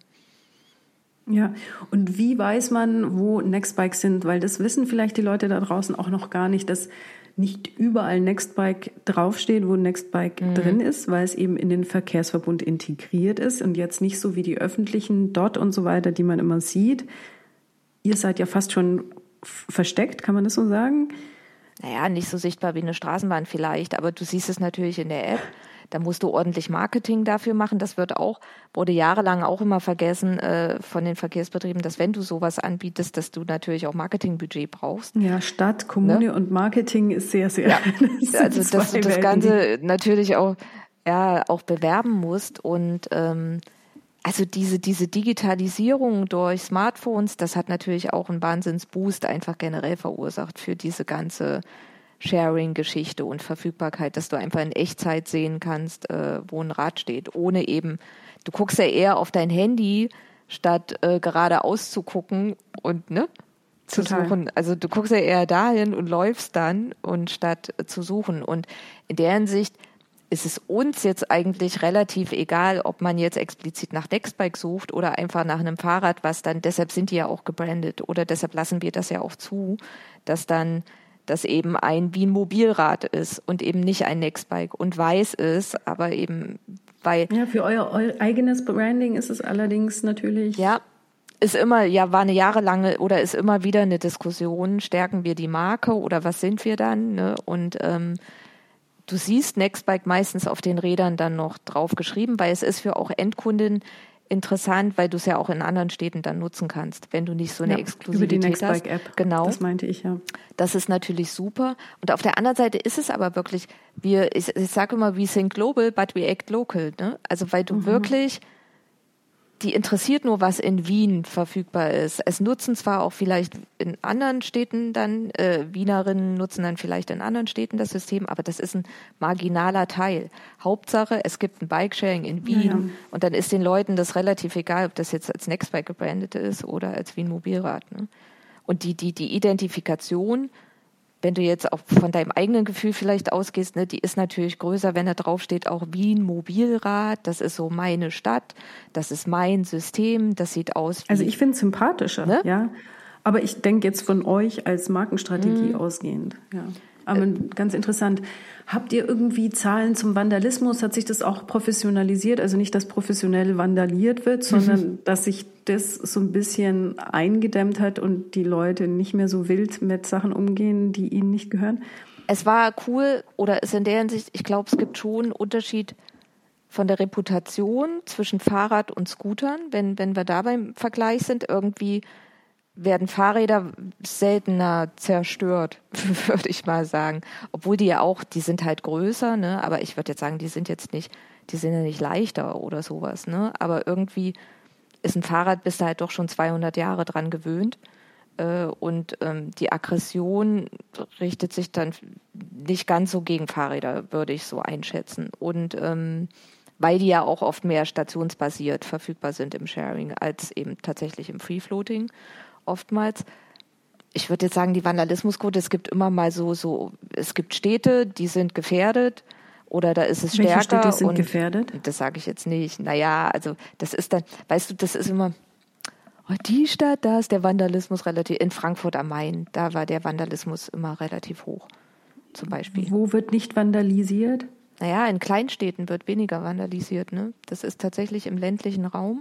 Ja, und wie weiß man, wo Nextbikes sind? Weil das wissen vielleicht die Leute da draußen auch noch gar nicht, dass nicht überall Nextbike draufsteht, wo Nextbike drin ist, weil es eben in den Verkehrsverbund integriert ist und jetzt nicht so wie die öffentlichen dort und so weiter, die man immer sieht. Ihr seid ja fast schon versteckt, kann man das so sagen? Naja, nicht so sichtbar wie eine Straßenbahn vielleicht, aber du siehst es natürlich in der App. Da musst du ordentlich Marketing dafür machen. Das wurde jahrelang auch immer vergessen von den Verkehrsbetrieben, dass wenn du sowas anbietest, dass du natürlich auch Marketingbudget brauchst. Ja, Stadt, Kommune und Marketing ist sehr, sehr. Ja. Also dass du das Ganze natürlich auch bewerben musst und also diese Digitalisierung durch Smartphones, das hat natürlich auch einen Wahnsinnsboost einfach generell verursacht für diese ganze Sharing-Geschichte und Verfügbarkeit, dass du einfach in Echtzeit sehen kannst, wo ein Rad steht, ohne eben, du guckst ja eher auf dein Handy, statt geradeaus zu gucken und zu suchen. Also du guckst ja eher dahin und läufst dann und statt zu suchen. Und in der Hinsicht ist es uns jetzt eigentlich relativ egal, ob man jetzt explizit nach Nextbike sucht oder einfach nach einem Fahrrad, deshalb sind die ja auch gebrandet oder deshalb lassen wir das ja auch zu, dass dann das eben ein wie ein Mobilrad ist und eben nicht ein Nextbike und weiß ist, aber eben weil... Ja, für euer eigenes Branding ist es allerdings natürlich... Ja, war eine jahrelange oder ist immer wieder eine Diskussion, stärken wir die Marke oder was sind wir dann? Ne? Und du siehst Nextbike meistens auf den Rädern dann noch drauf geschrieben, weil es ist für auch Endkunden interessant, weil du es ja auch in anderen Städten dann nutzen kannst, wenn du nicht so eine Exklusivität über die Nextbike App. Genau. Das meinte ich, ja. Das ist natürlich super. Und auf der anderen Seite ist es aber wirklich, ich sage immer, we think global, but we act local. Ne? Also weil du wirklich, die interessiert nur, was in Wien verfügbar ist. Es nutzen zwar auch vielleicht in anderen Städten dann, Wienerinnen nutzen dann vielleicht in anderen Städten das System, aber das ist ein marginaler Teil. Hauptsache, es gibt ein Bikesharing in Wien und dann ist den Leuten das relativ egal, ob das jetzt als Nextbike gebrandet ist oder als Wien Mobilrad. Ne? Und die Identifikation, wenn du jetzt auch von deinem eigenen Gefühl vielleicht ausgehst, ne, die ist natürlich größer, wenn da drauf steht, auch Wien Mobilrad, das ist so meine Stadt, das ist mein System, das sieht aus wie... Also ich finde es sympathischer, ne? Ja. Aber ich denke jetzt von euch als Markenstrategie ausgehend, ja. Aber ganz interessant. Habt ihr irgendwie Zahlen zum Vandalismus? Hat sich das auch professionalisiert? Also nicht, dass professionell vandaliert wird, sondern dass sich das so ein bisschen eingedämmt hat und die Leute nicht mehr so wild mit Sachen umgehen, die ihnen nicht gehören? Es war cool oder ist in der Hinsicht, ich glaube, es gibt schon einen Unterschied von der Reputation zwischen Fahrrad und Scootern. Wenn wir da beim Vergleich sind, irgendwie werden Fahrräder seltener zerstört, würde ich mal sagen. Obwohl die sind halt größer, ne? Aber ich würde jetzt sagen, die sind ja nicht leichter oder sowas, ne? Aber irgendwie ist ein Fahrrad, bist du halt doch schon 200 Jahre dran gewöhnt. Und die Aggression richtet sich dann nicht ganz so gegen Fahrräder, würde ich so einschätzen. Und weil die ja auch oft mehr stationsbasiert verfügbar sind im Sharing als eben tatsächlich im Free-Floating oftmals. Ich würde jetzt sagen, die Vandalismusquote, es gibt immer mal es gibt Städte, die sind gefährdet oder da ist es stärker. Welche Städte sind gefährdet? Das sage ich jetzt nicht. Naja, also das ist dann, weißt du, das ist immer, die Stadt, da ist der Vandalismus relativ, in Frankfurt am Main, da war der Vandalismus immer relativ hoch, zum Beispiel. Wo wird nicht vandalisiert? Naja, in Kleinstädten wird weniger vandalisiert, ne? Das ist tatsächlich im ländlichen Raum,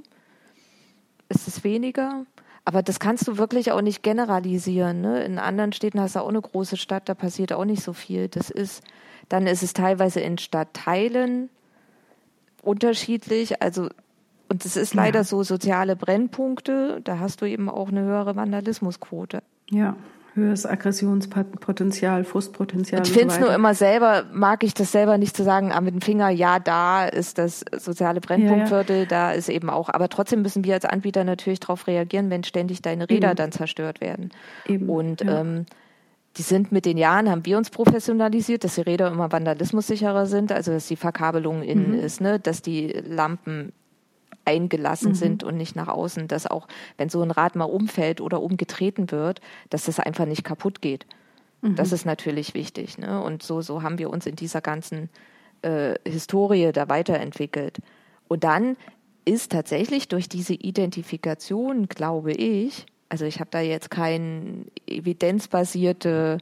ist es weniger. Aber das kannst du wirklich auch nicht generalisieren. Ne? In anderen Städten hast du auch eine große Stadt, da passiert auch nicht so viel. Dann ist es teilweise in Stadtteilen unterschiedlich. Also, und es ist leider so soziale Brennpunkte, da hast du eben auch eine höhere Vandalismusquote. Ja, Höheres Aggressionspotenzial, Frustpotenzial. Ich finde es nur immer selber, mag ich das selber nicht zu sagen, mit dem Finger, ja, da ist das soziale Brennpunktviertel, da ist eben auch. Aber trotzdem müssen wir als Anbieter natürlich darauf reagieren, wenn ständig deine Räder dann zerstört werden. Eben. Und die sind mit den Jahren, haben wir uns professionalisiert, dass die Räder immer vandalismussicherer sind, also dass die Verkabelung innen ist, ne, dass die Lampen eingelassen sind und nicht nach außen, dass auch, wenn so ein Rad mal umfällt oder umgetreten wird, dass das einfach nicht kaputt geht. Das ist natürlich wichtig, ne? Und so haben wir uns in dieser ganzen Historie da weiterentwickelt. Und dann ist tatsächlich durch diese Identifikation, glaube ich, also ich habe da jetzt keine evidenzbasierte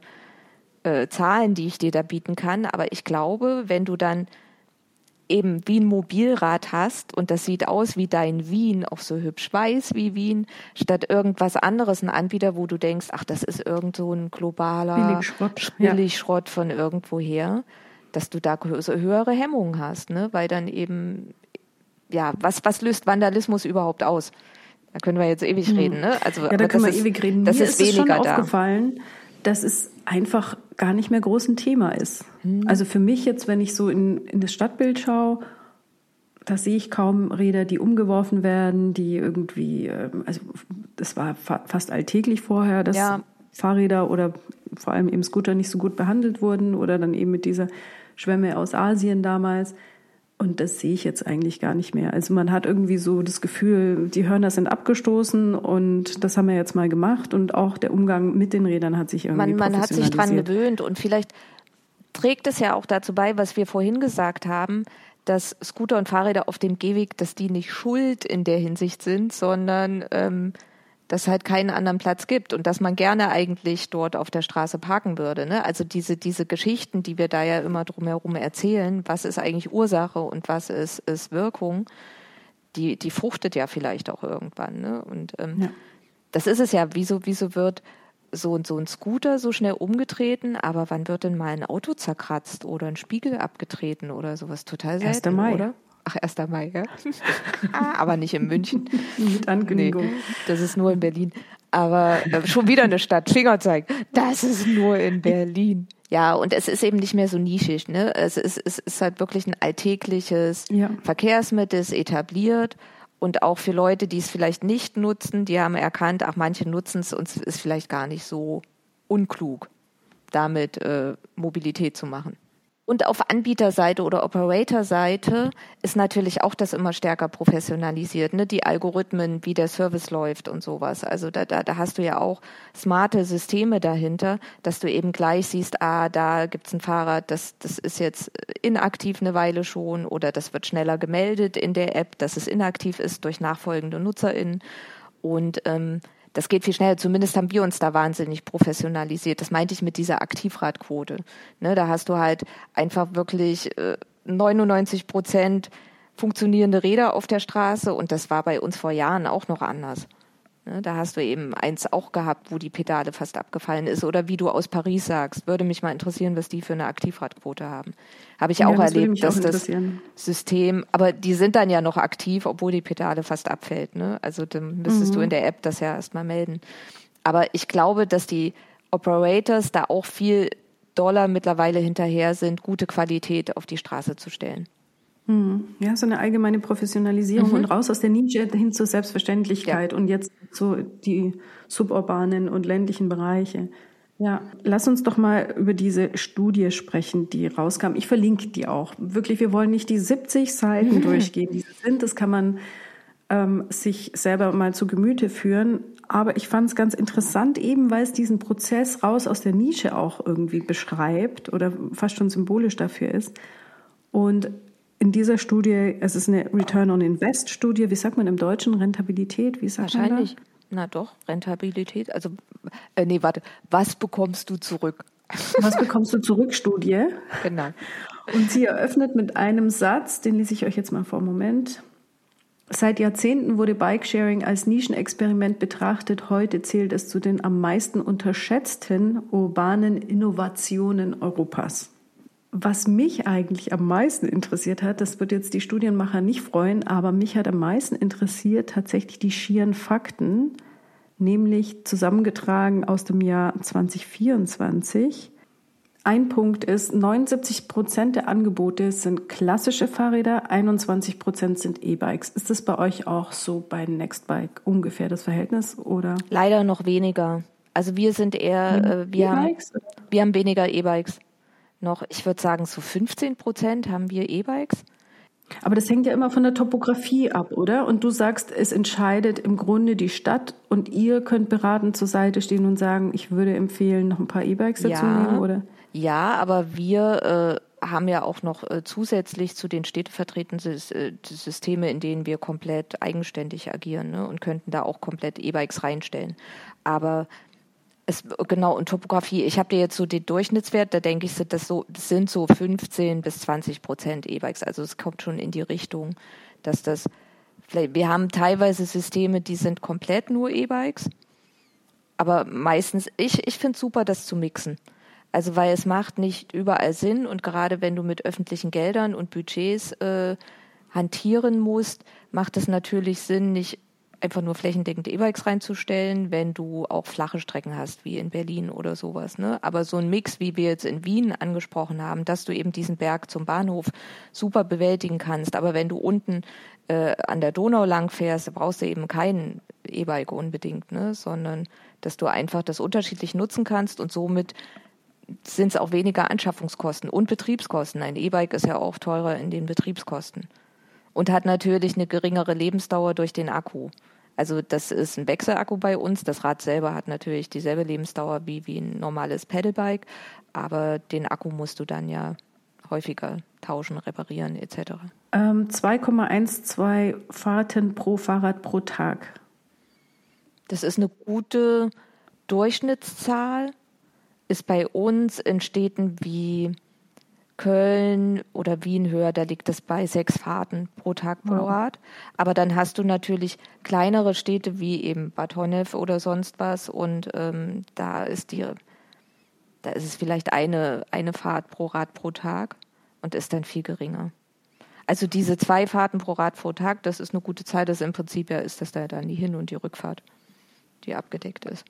Zahlen, die ich dir da bieten kann, aber ich glaube, wenn du dann eben wie ein Mobilrad hast und das sieht aus wie dein Wien, auch so hübsch weiß wie Wien, statt irgendwas anderes, ein Anbieter, wo du denkst, ach, das ist irgend so ein globaler Billigschrott von irgendwoher, dass du da höhere Hemmungen hast, ne? Weil dann eben, ja, was löst Vandalismus überhaupt aus? Da können wir jetzt ewig reden, ne? Also, ja, da können wir ewig reden. Das ist weniger schon aufgefallen, dass es einfach gar nicht mehr groß ein Thema ist. Also für mich jetzt, wenn ich so in das Stadtbild schaue, da sehe ich kaum Räder, die umgeworfen werden, die irgendwie, also das war fast alltäglich vorher, dass Fahrräder oder vor allem eben Scooter nicht so gut behandelt wurden oder dann eben mit dieser Schwemme aus Asien damals. Und das sehe ich jetzt eigentlich gar nicht mehr. Also man hat irgendwie so das Gefühl, die Hörner sind abgestoßen und das haben wir jetzt mal gemacht. Und auch der Umgang mit den Rädern hat sich irgendwie Man hat sich dran gewöhnt und vielleicht trägt es ja auch dazu bei, was wir vorhin gesagt haben, dass Scooter und Fahrräder auf dem Gehweg, dass die nicht schuld in der Hinsicht sind, sondern dass halt keinen anderen Platz gibt und dass man gerne eigentlich dort auf der Straße parken würde. Ne? Also diese Geschichten, die wir da ja immer drumherum erzählen, was ist eigentlich Ursache und was ist Wirkung, die fruchtet ja vielleicht auch irgendwann. Ne? Und das ist es ja, wieso wird so ein Scooter so schnell umgetreten, aber wann wird denn mal ein Auto zerkratzt oder ein Spiegel abgetreten oder sowas? Total selten, 1. Mai. Oder? Ach, 1. Mai, ja. Aber nicht in München. Mit Ankündigung. Nee, das ist nur in Berlin. Aber schon wieder eine Stadt. Fingerzeig. Das ist nur in Berlin. Ja, und es ist eben nicht mehr so nischig. Ne? Es ist halt wirklich ein alltägliches Verkehrsmittel, ist etabliert. Und auch für Leute, die es vielleicht nicht nutzen, die haben erkannt, ach, manche nutzen es und es ist vielleicht gar nicht so unklug, damit Mobilität zu machen. Und auf Anbieterseite oder Operatorseite ist natürlich auch das immer stärker professionalisiert, ne? Die Algorithmen, wie der Service läuft und sowas. Also da hast du ja auch smarte Systeme dahinter, dass du eben gleich siehst, da gibt's ein Fahrrad, das ist jetzt inaktiv eine Weile schon oder das wird schneller gemeldet in der App, dass es inaktiv ist durch nachfolgende NutzerInnen. Und das geht viel schneller. Zumindest haben wir uns da wahnsinnig professionalisiert. Das meinte ich mit dieser Aktivradquote. Ne, da hast du halt einfach wirklich 99% funktionierende Räder auf der Straße und das war bei uns vor Jahren auch noch anders. Ne, da hast du eben eins auch gehabt, wo die Pedale fast abgefallen ist. Oder wie du aus Paris sagst, würde mich mal interessieren, was die für eine Aktivradquote haben. Habe ich auch erlebt, dass das System, aber die sind dann ja noch aktiv, obwohl die Pedale fast abfällt. Ne? Also dann müsstest du in der App das ja erstmal melden. Aber ich glaube, dass die Operators da auch viel doller mittlerweile hinterher sind, gute Qualität auf die Straße zu stellen. Ja, so eine allgemeine Professionalisierung und raus aus der Nische hin zur Selbstverständlichkeit und jetzt zu die suburbanen und ländlichen Bereiche. Ja, lass uns doch mal über diese Studie sprechen, die rauskam. Ich verlinke die auch. Wirklich, wir wollen nicht die 70 Seiten durchgehen, die sind. Das kann man sich selber mal zu Gemüte führen. Aber ich fand es ganz interessant, eben weil es diesen Prozess raus aus der Nische auch irgendwie beschreibt oder fast schon symbolisch dafür ist. Und in dieser Studie, es ist eine Return-on-Invest-Studie, wie sagt man im Deutschen, Rentabilität, wie sagt man da? Wahrscheinlich, na doch, Rentabilität, also, was bekommst du zurück? Was bekommst du zurück, Studie? Genau. Und sie eröffnet mit einem Satz, den lese ich euch jetzt mal vor, Moment. Seit Jahrzehnten wurde Bikesharing als Nischenexperiment betrachtet, heute zählt es zu den am meisten unterschätzten urbanen Innovationen Europas. Was mich eigentlich am meisten interessiert hat, das wird jetzt die Studienmacher nicht freuen, aber mich hat am meisten interessiert tatsächlich die schieren Fakten, nämlich zusammengetragen aus dem Jahr 2024. Ein Punkt ist, 79% der Angebote sind klassische Fahrräder, 21% sind E-Bikes. Ist das bei euch auch so bei Nextbike ungefähr das Verhältnis, oder? Leider noch weniger. Also wir sind eher, wir haben weniger E-Bikes. Noch, ich würde sagen, so 15% haben wir E-Bikes. Aber das hängt ja immer von der Topografie ab, oder? Und du sagst, es entscheidet im Grunde die Stadt und ihr könnt beratend zur Seite stehen und sagen, ich würde empfehlen, noch ein paar E-Bikes dazu nehmen, oder? Ja, aber wir haben ja auch noch zusätzlich zu den Städtevertretenden Systeme, in denen wir komplett eigenständig agieren, ne, und könnten da auch komplett E-Bikes reinstellen. Aber genau, und Topografie, ich habe dir jetzt so den Durchschnittswert, da denke ich, das sind so 15-20% E-Bikes. Also es kommt schon in die Richtung, dass wir haben teilweise Systeme, die sind komplett nur E-Bikes, aber meistens, ich finde es super, das zu mixen. Also weil es macht nicht überall Sinn und gerade wenn du mit öffentlichen Geldern und Budgets hantieren musst, macht es natürlich Sinn, nicht einfach nur flächendeckend E-Bikes reinzustellen, wenn du auch flache Strecken hast, wie in Berlin oder sowas, ne? Aber so ein Mix, wie wir jetzt in Wien angesprochen haben, dass du eben diesen Berg zum Bahnhof super bewältigen kannst. Aber wenn du unten an der Donau lang fährst, brauchst du eben kein E-Bike unbedingt, ne? Sondern dass du einfach das unterschiedlich nutzen kannst und somit sind es auch weniger Anschaffungskosten und Betriebskosten. Ein E-Bike ist ja auch teurer in den Betriebskosten und hat natürlich eine geringere Lebensdauer durch den Akku. Also das ist ein Wechselakku bei uns. Das Rad selber hat natürlich dieselbe Lebensdauer wie ein normales Pedalbike, aber den Akku musst du dann ja häufiger tauschen, reparieren etc. 2,12 Fahrten pro Fahrrad pro Tag. Das ist eine gute Durchschnittszahl. Ist bei uns in Städten wie Köln oder Wien höher, da liegt es bei 6 Fahrten pro Tag pro Rad. Aber dann hast du natürlich kleinere Städte wie eben Bad Honnef oder sonst was und da ist es vielleicht eine Fahrt pro Rad pro Tag und ist dann viel geringer. Also diese 2 Fahrten pro Rad pro Tag, das ist eine gute Zeit, das im Prinzip ja ist, dass da dann die Hin- und die Rückfahrt, die abgedeckt ist.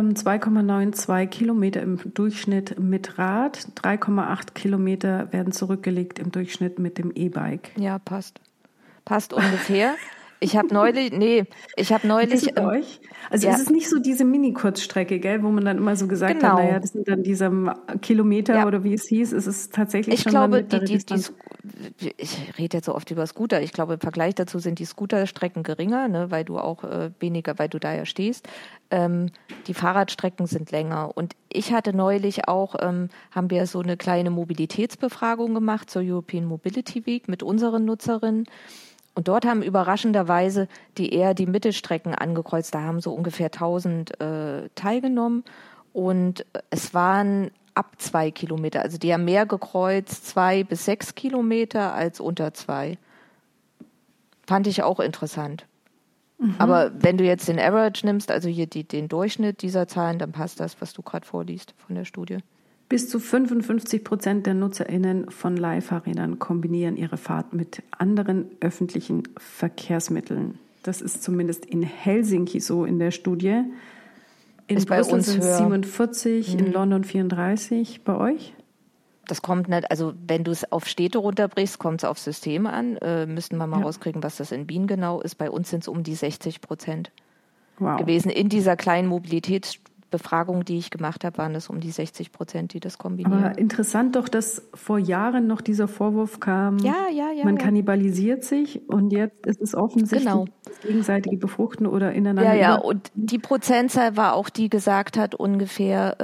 2,92 Kilometer im Durchschnitt mit Rad, 3,8 Kilometer werden zurückgelegt im Durchschnitt mit dem E-Bike. Ja, passt. Passt ungefähr. Ich habe neulich. Ist es bei euch? Also ist es nicht so diese Mini-Kurzstrecke, gell, wo man dann immer so gesagt hat, naja, das sind dann diese Kilometer oder wie es hieß, ist es tatsächlich schon glaube, dann mit der Distanz? Ich rede jetzt so oft über Scooter. Ich glaube, im Vergleich dazu sind die Scooterstrecken geringer, ne, weil du auch weniger, weil du da ja stehst. Die Fahrradstrecken sind länger. Und ich hatte neulich auch, haben wir so eine kleine Mobilitätsbefragung gemacht zur European Mobility Week mit unseren Nutzerinnen. Und dort haben überraschenderweise die Mittelstrecken angekreuzt. Da haben so ungefähr 1000 teilgenommen. Und es waren ab 2 Kilometer. Also die haben mehr gekreuzt, 2 bis 6 Kilometer als unter 2. Fand ich auch interessant. Mhm. Aber wenn du jetzt den Average nimmst, also hier den Durchschnitt dieser Zahlen, dann passt das, was du gerade vorliest von der Studie. Bis zu 55% der NutzerInnen von Leihfahrrädern kombinieren ihre Fahrt mit anderen öffentlichen Verkehrsmitteln. Das ist zumindest in Helsinki so in der Studie. In ist Brüssel bei uns sind es 47, in London 34. Bei euch? Das kommt nicht, also wenn du es auf Städte runterbrichst, kommt es auf Systeme an. Müssten wir mal rauskriegen, was das in Wien genau ist. Bei uns sind es um die 60% gewesen. In dieser kleinen Mobilitätsbefragung, die ich gemacht habe, waren es um die 60%, die das kombinieren. Aber interessant doch, dass vor Jahren noch dieser Vorwurf kam, man kannibalisiert sich und jetzt ist es offensichtlich das gegenseitige Befruchten oder ineinander. Ja, und die Prozentzahl war auch, die gesagt hat ungefähr,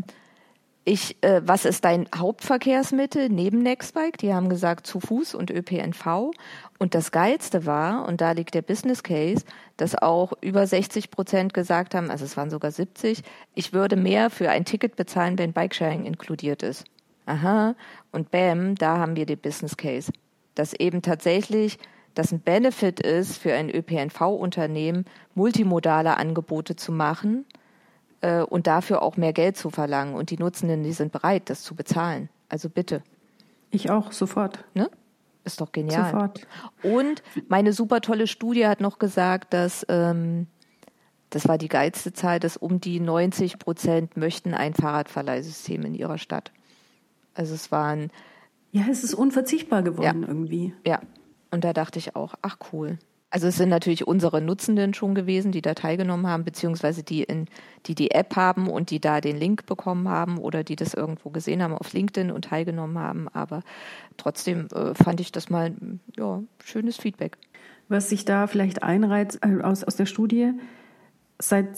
was ist dein Hauptverkehrsmittel neben Nextbike? Die haben gesagt zu Fuß und ÖPNV. Und das Geilste war, und da liegt der Business Case, dass auch über 60% gesagt haben, also es waren sogar 70, ich würde mehr für ein Ticket bezahlen, wenn Bikesharing inkludiert ist. Aha, und bam, da haben wir den Business Case. Dass eben tatsächlich das ein Benefit ist für ein ÖPNV-Unternehmen, multimodale Angebote zu machen, und dafür auch mehr Geld zu verlangen. Und die Nutzenden, die sind bereit, das zu bezahlen. Also bitte. Ich auch, sofort. Ne? Ist doch genial. Sofort. Und meine super tolle Studie hat noch gesagt, dass das war die geilste Zahl, dass um die 90% möchten ein Fahrradverleihsystem in ihrer Stadt. Also es waren... Ja, es ist unverzichtbar geworden irgendwie. Ja, und da dachte ich auch, ach cool. Also es sind natürlich unsere Nutzenden schon gewesen, die da teilgenommen haben, beziehungsweise die App haben und die da den Link bekommen haben oder die das irgendwo gesehen haben auf LinkedIn und teilgenommen haben. Aber trotzdem fand ich das mal schönes Feedback. Was sich da vielleicht einreiht aus der Studie, seit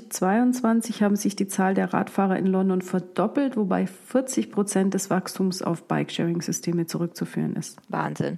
2022 haben sich die Zahl der Radfahrer in London verdoppelt, wobei 40% des Wachstums auf Bike-Sharing-Systeme zurückzuführen ist. Wahnsinn.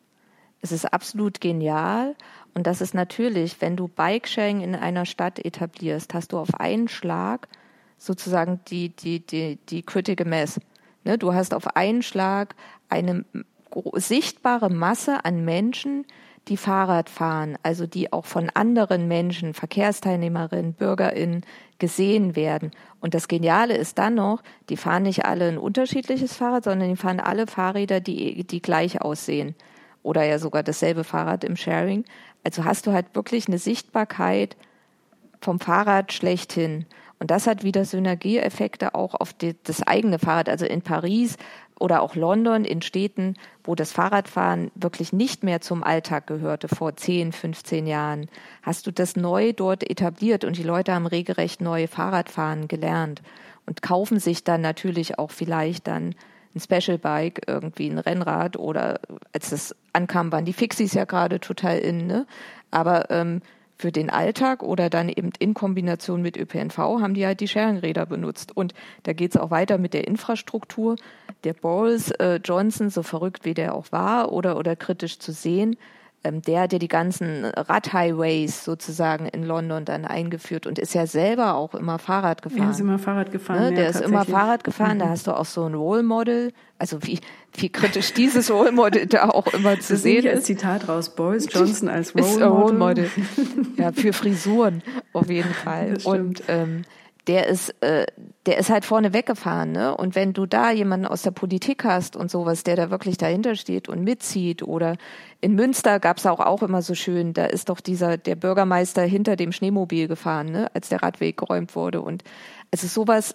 Es ist absolut genial. Und das ist natürlich, wenn du Bike-Sharing in einer Stadt etablierst, hast du auf einen Schlag sozusagen die Critical Mass. Ne? Du hast auf einen Schlag eine sichtbare Masse an Menschen, die Fahrrad fahren, also die auch von anderen Menschen, Verkehrsteilnehmerinnen, BürgerInnen gesehen werden. Und das Geniale ist dann noch, die fahren nicht alle ein unterschiedliches Fahrrad, sondern die fahren alle Fahrräder, die gleich aussehen. Oder ja sogar dasselbe Fahrrad im Sharing. Also hast du halt wirklich eine Sichtbarkeit vom Fahrrad schlechthin. Und das hat wieder Synergieeffekte auch auf das eigene Fahrrad. Also in Paris oder auch London, in Städten, wo das Fahrradfahren wirklich nicht mehr zum Alltag gehörte vor 10, 15 Jahren, hast du das neu dort etabliert und die Leute haben regelrecht neu Fahrradfahren gelernt und kaufen sich dann natürlich auch vielleicht dann ein Special Bike, irgendwie ein Rennrad oder als das ankam, waren die Fixies ja gerade total in, ne? Aber für den Alltag oder dann eben in Kombination mit ÖPNV haben die halt die Sharing-Räder benutzt. Und da geht es auch weiter mit der Infrastruktur. Der Boris Johnson, so verrückt wie der auch war oder kritisch zu sehen, der hat ja die ganzen Radhighways sozusagen in London dann eingeführt und ist ja selber auch immer Fahrrad gefahren. Er ist immer Fahrrad gefahren. Ne? Der ist immer Fahrrad gefahren, da hast du auch so ein Role Model, also wie kritisch dieses Role Model da auch immer zu sehen ist. Als Zitat raus, Boris Johnson als Role Model. Ja, für Frisuren auf jeden Fall. Und der ist halt vorne weggefahren, ne? Und wenn du da jemanden aus der Politik hast und sowas, der da wirklich dahinter steht und mitzieht, oder in Münster gab's auch immer so schön, da ist doch der Bürgermeister hinter dem Schneemobil gefahren, ne? Als der Radweg geräumt wurde. Und also sowas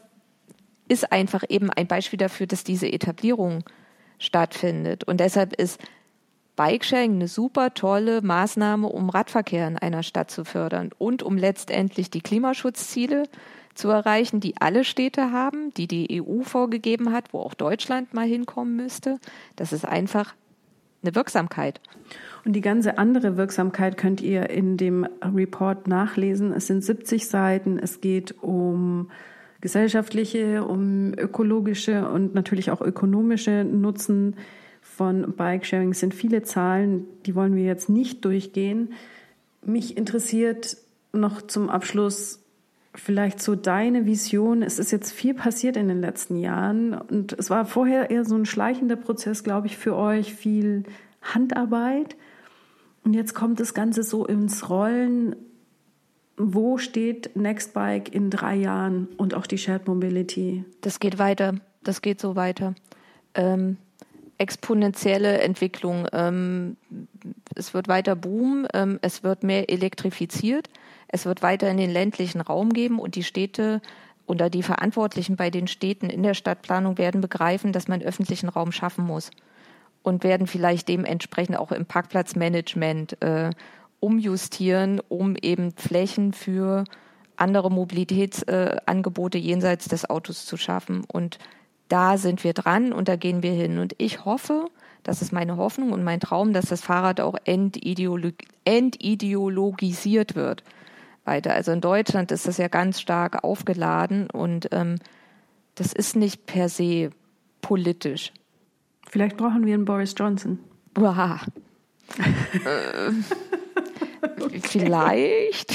ist einfach eben ein Beispiel dafür, dass diese Etablierung stattfindet. Und deshalb ist Bikesharing eine super tolle Maßnahme, um Radverkehr in einer Stadt zu fördern und um letztendlich die Klimaschutzziele zu erreichen, die alle Städte haben, die EU vorgegeben hat, wo auch Deutschland mal hinkommen müsste. Das ist einfach eine Wirksamkeit. Und die ganze andere Wirksamkeit könnt ihr in dem Report nachlesen. Es sind 70 Seiten. Es geht um gesellschaftliche, um ökologische und natürlich auch ökonomische Nutzen von Bikesharing. Es sind viele Zahlen, die wollen wir jetzt nicht durchgehen. Mich interessiert noch zum Abschluss vielleicht so deine Vision. Es ist jetzt viel passiert in den letzten Jahren und es war vorher eher so ein schleichender Prozess, glaube ich, für euch, viel Handarbeit. Und jetzt kommt das Ganze so ins Rollen. Wo steht Nextbike in 3 Jahren und auch die Shared Mobility? Das geht weiter. Das geht so weiter. Exponentielle Entwicklung. Es wird weiter boomen. Es wird mehr elektrifiziert. Es wird weiter in den ländlichen Raum geben und die Städte oder die Verantwortlichen bei den Städten in der Stadtplanung werden begreifen, dass man öffentlichen Raum schaffen muss und werden vielleicht dementsprechend auch im Parkplatzmanagement umjustieren, um eben Flächen für andere Mobilitätsangebote jenseits des Autos zu schaffen. Und da sind wir dran und da gehen wir hin. Und ich hoffe, das ist meine Hoffnung und mein Traum, dass das Fahrrad auch entideologisiert wird. Weiter. Also in Deutschland ist das ja ganz stark aufgeladen und das ist nicht per se politisch. Vielleicht brauchen wir einen Boris Johnson. Uah. Vielleicht.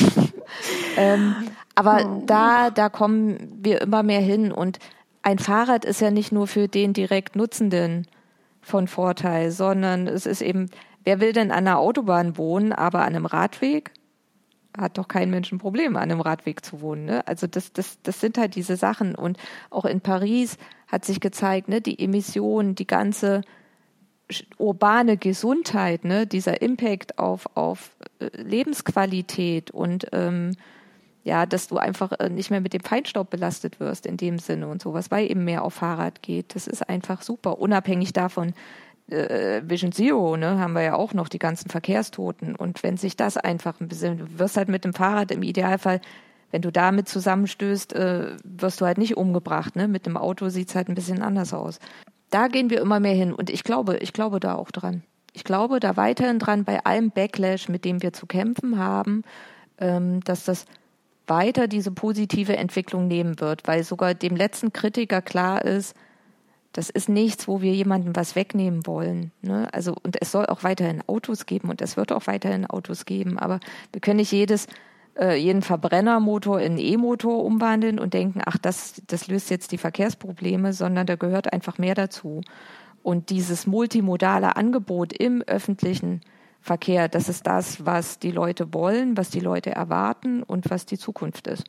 Aber da kommen wir immer mehr hin und ein Fahrrad ist ja nicht nur für den direkt Nutzenden von Vorteil, sondern es ist eben, wer will denn an einer Autobahn wohnen, aber an einem Radweg? Hat doch kein Mensch ein Problem, an einem Radweg zu wohnen. Ne? Also das sind halt diese Sachen. Und auch in Paris hat sich gezeigt, ne, die Emissionen, die ganze urbane Gesundheit, ne, dieser Impact auf Lebensqualität und ja, dass du einfach nicht mehr mit dem Feinstaub belastet wirst in dem Sinne und sowas, weil eben mehr auf Fahrrad geht. Das ist einfach super. Unabhängig davon, Vision Zero, ne, haben wir ja auch noch die ganzen Verkehrstoten. Und wenn sich das einfach ein bisschen, du wirst halt mit dem Fahrrad im Idealfall, wenn du damit zusammenstößt, wirst du halt nicht umgebracht. Ne? Mit dem Auto sieht's halt ein bisschen anders aus. Da gehen wir immer mehr hin. Und ich glaube da auch dran. Ich glaube da weiterhin dran, bei allem Backlash, mit dem wir zu kämpfen haben, dass das weiter diese positive Entwicklung nehmen wird, weil sogar dem letzten Kritiker klar ist, das ist nichts, wo wir jemandem was wegnehmen wollen. Ne? Also, und es soll auch weiterhin Autos geben und es wird auch weiterhin Autos geben, aber wir können nicht jeden Verbrennermotor in E-Motor umwandeln und denken, ach, das löst jetzt die Verkehrsprobleme, sondern da gehört einfach mehr dazu. Und dieses multimodale Angebot im öffentlichen Verkehr, das ist das, was die Leute wollen, was die Leute erwarten und was die Zukunft ist.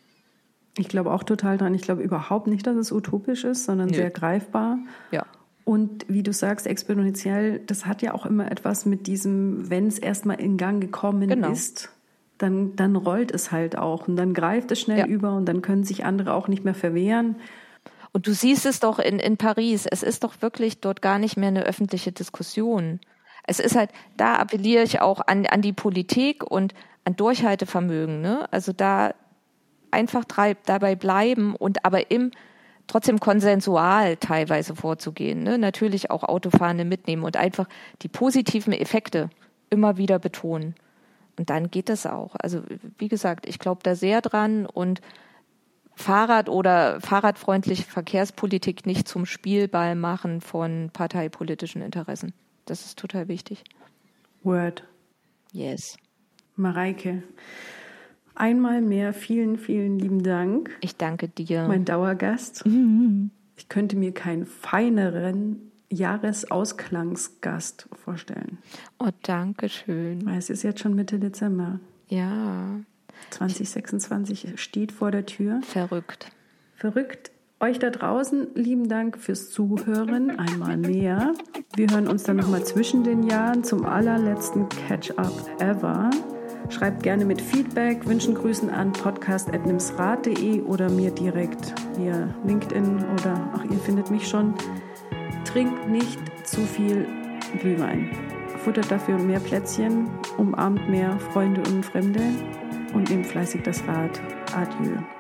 Ich glaube auch total dran. Ich glaube überhaupt nicht, dass es utopisch ist, sondern sehr greifbar. Ja. Und wie du sagst, exponentiell, das hat ja auch immer etwas mit diesem, wenn es erstmal in Gang gekommen ist, dann rollt es halt auch und dann greift es schnell über und dann können sich andere auch nicht mehr verwehren. Und du siehst es doch in Paris, es ist doch wirklich dort gar nicht mehr eine öffentliche Diskussion. Es ist halt, da appelliere ich auch an die Politik und an Durchhaltevermögen, ne? Also da einfach dabei bleiben und aber trotzdem konsensual teilweise vorzugehen, ne? Natürlich auch Autofahrende mitnehmen und einfach die positiven Effekte immer wieder betonen. Und dann geht das auch. Also wie gesagt, ich glaube da sehr dran und Fahrrad oder fahrradfreundliche Verkehrspolitik nicht zum Spielball machen von parteipolitischen Interessen. Das ist total wichtig. Word. Yes. Mareike, einmal mehr vielen, vielen lieben Dank. Ich danke dir. Mein Dauergast. Ich könnte mir keinen feineren Jahresausklangsgast vorstellen. Oh, danke schön. Weil es ist jetzt schon Mitte Dezember. Ja. 2026 steht vor der Tür. Verrückt. Euch da draußen, lieben Dank fürs Zuhören. Einmal mehr. Wir hören uns dann nochmal zwischen den Jahren zum allerletzten Catch-up ever. Schreibt gerne mit Feedback, Wünschen, Grüßen an podcast@nimsrad.de oder mir direkt via LinkedIn oder ihr findet mich schon. Trinkt nicht zu viel Glühwein. Futtert dafür mehr Plätzchen, umarmt mehr Freunde und Fremde und nehmt fleißig das Rad. Adieu.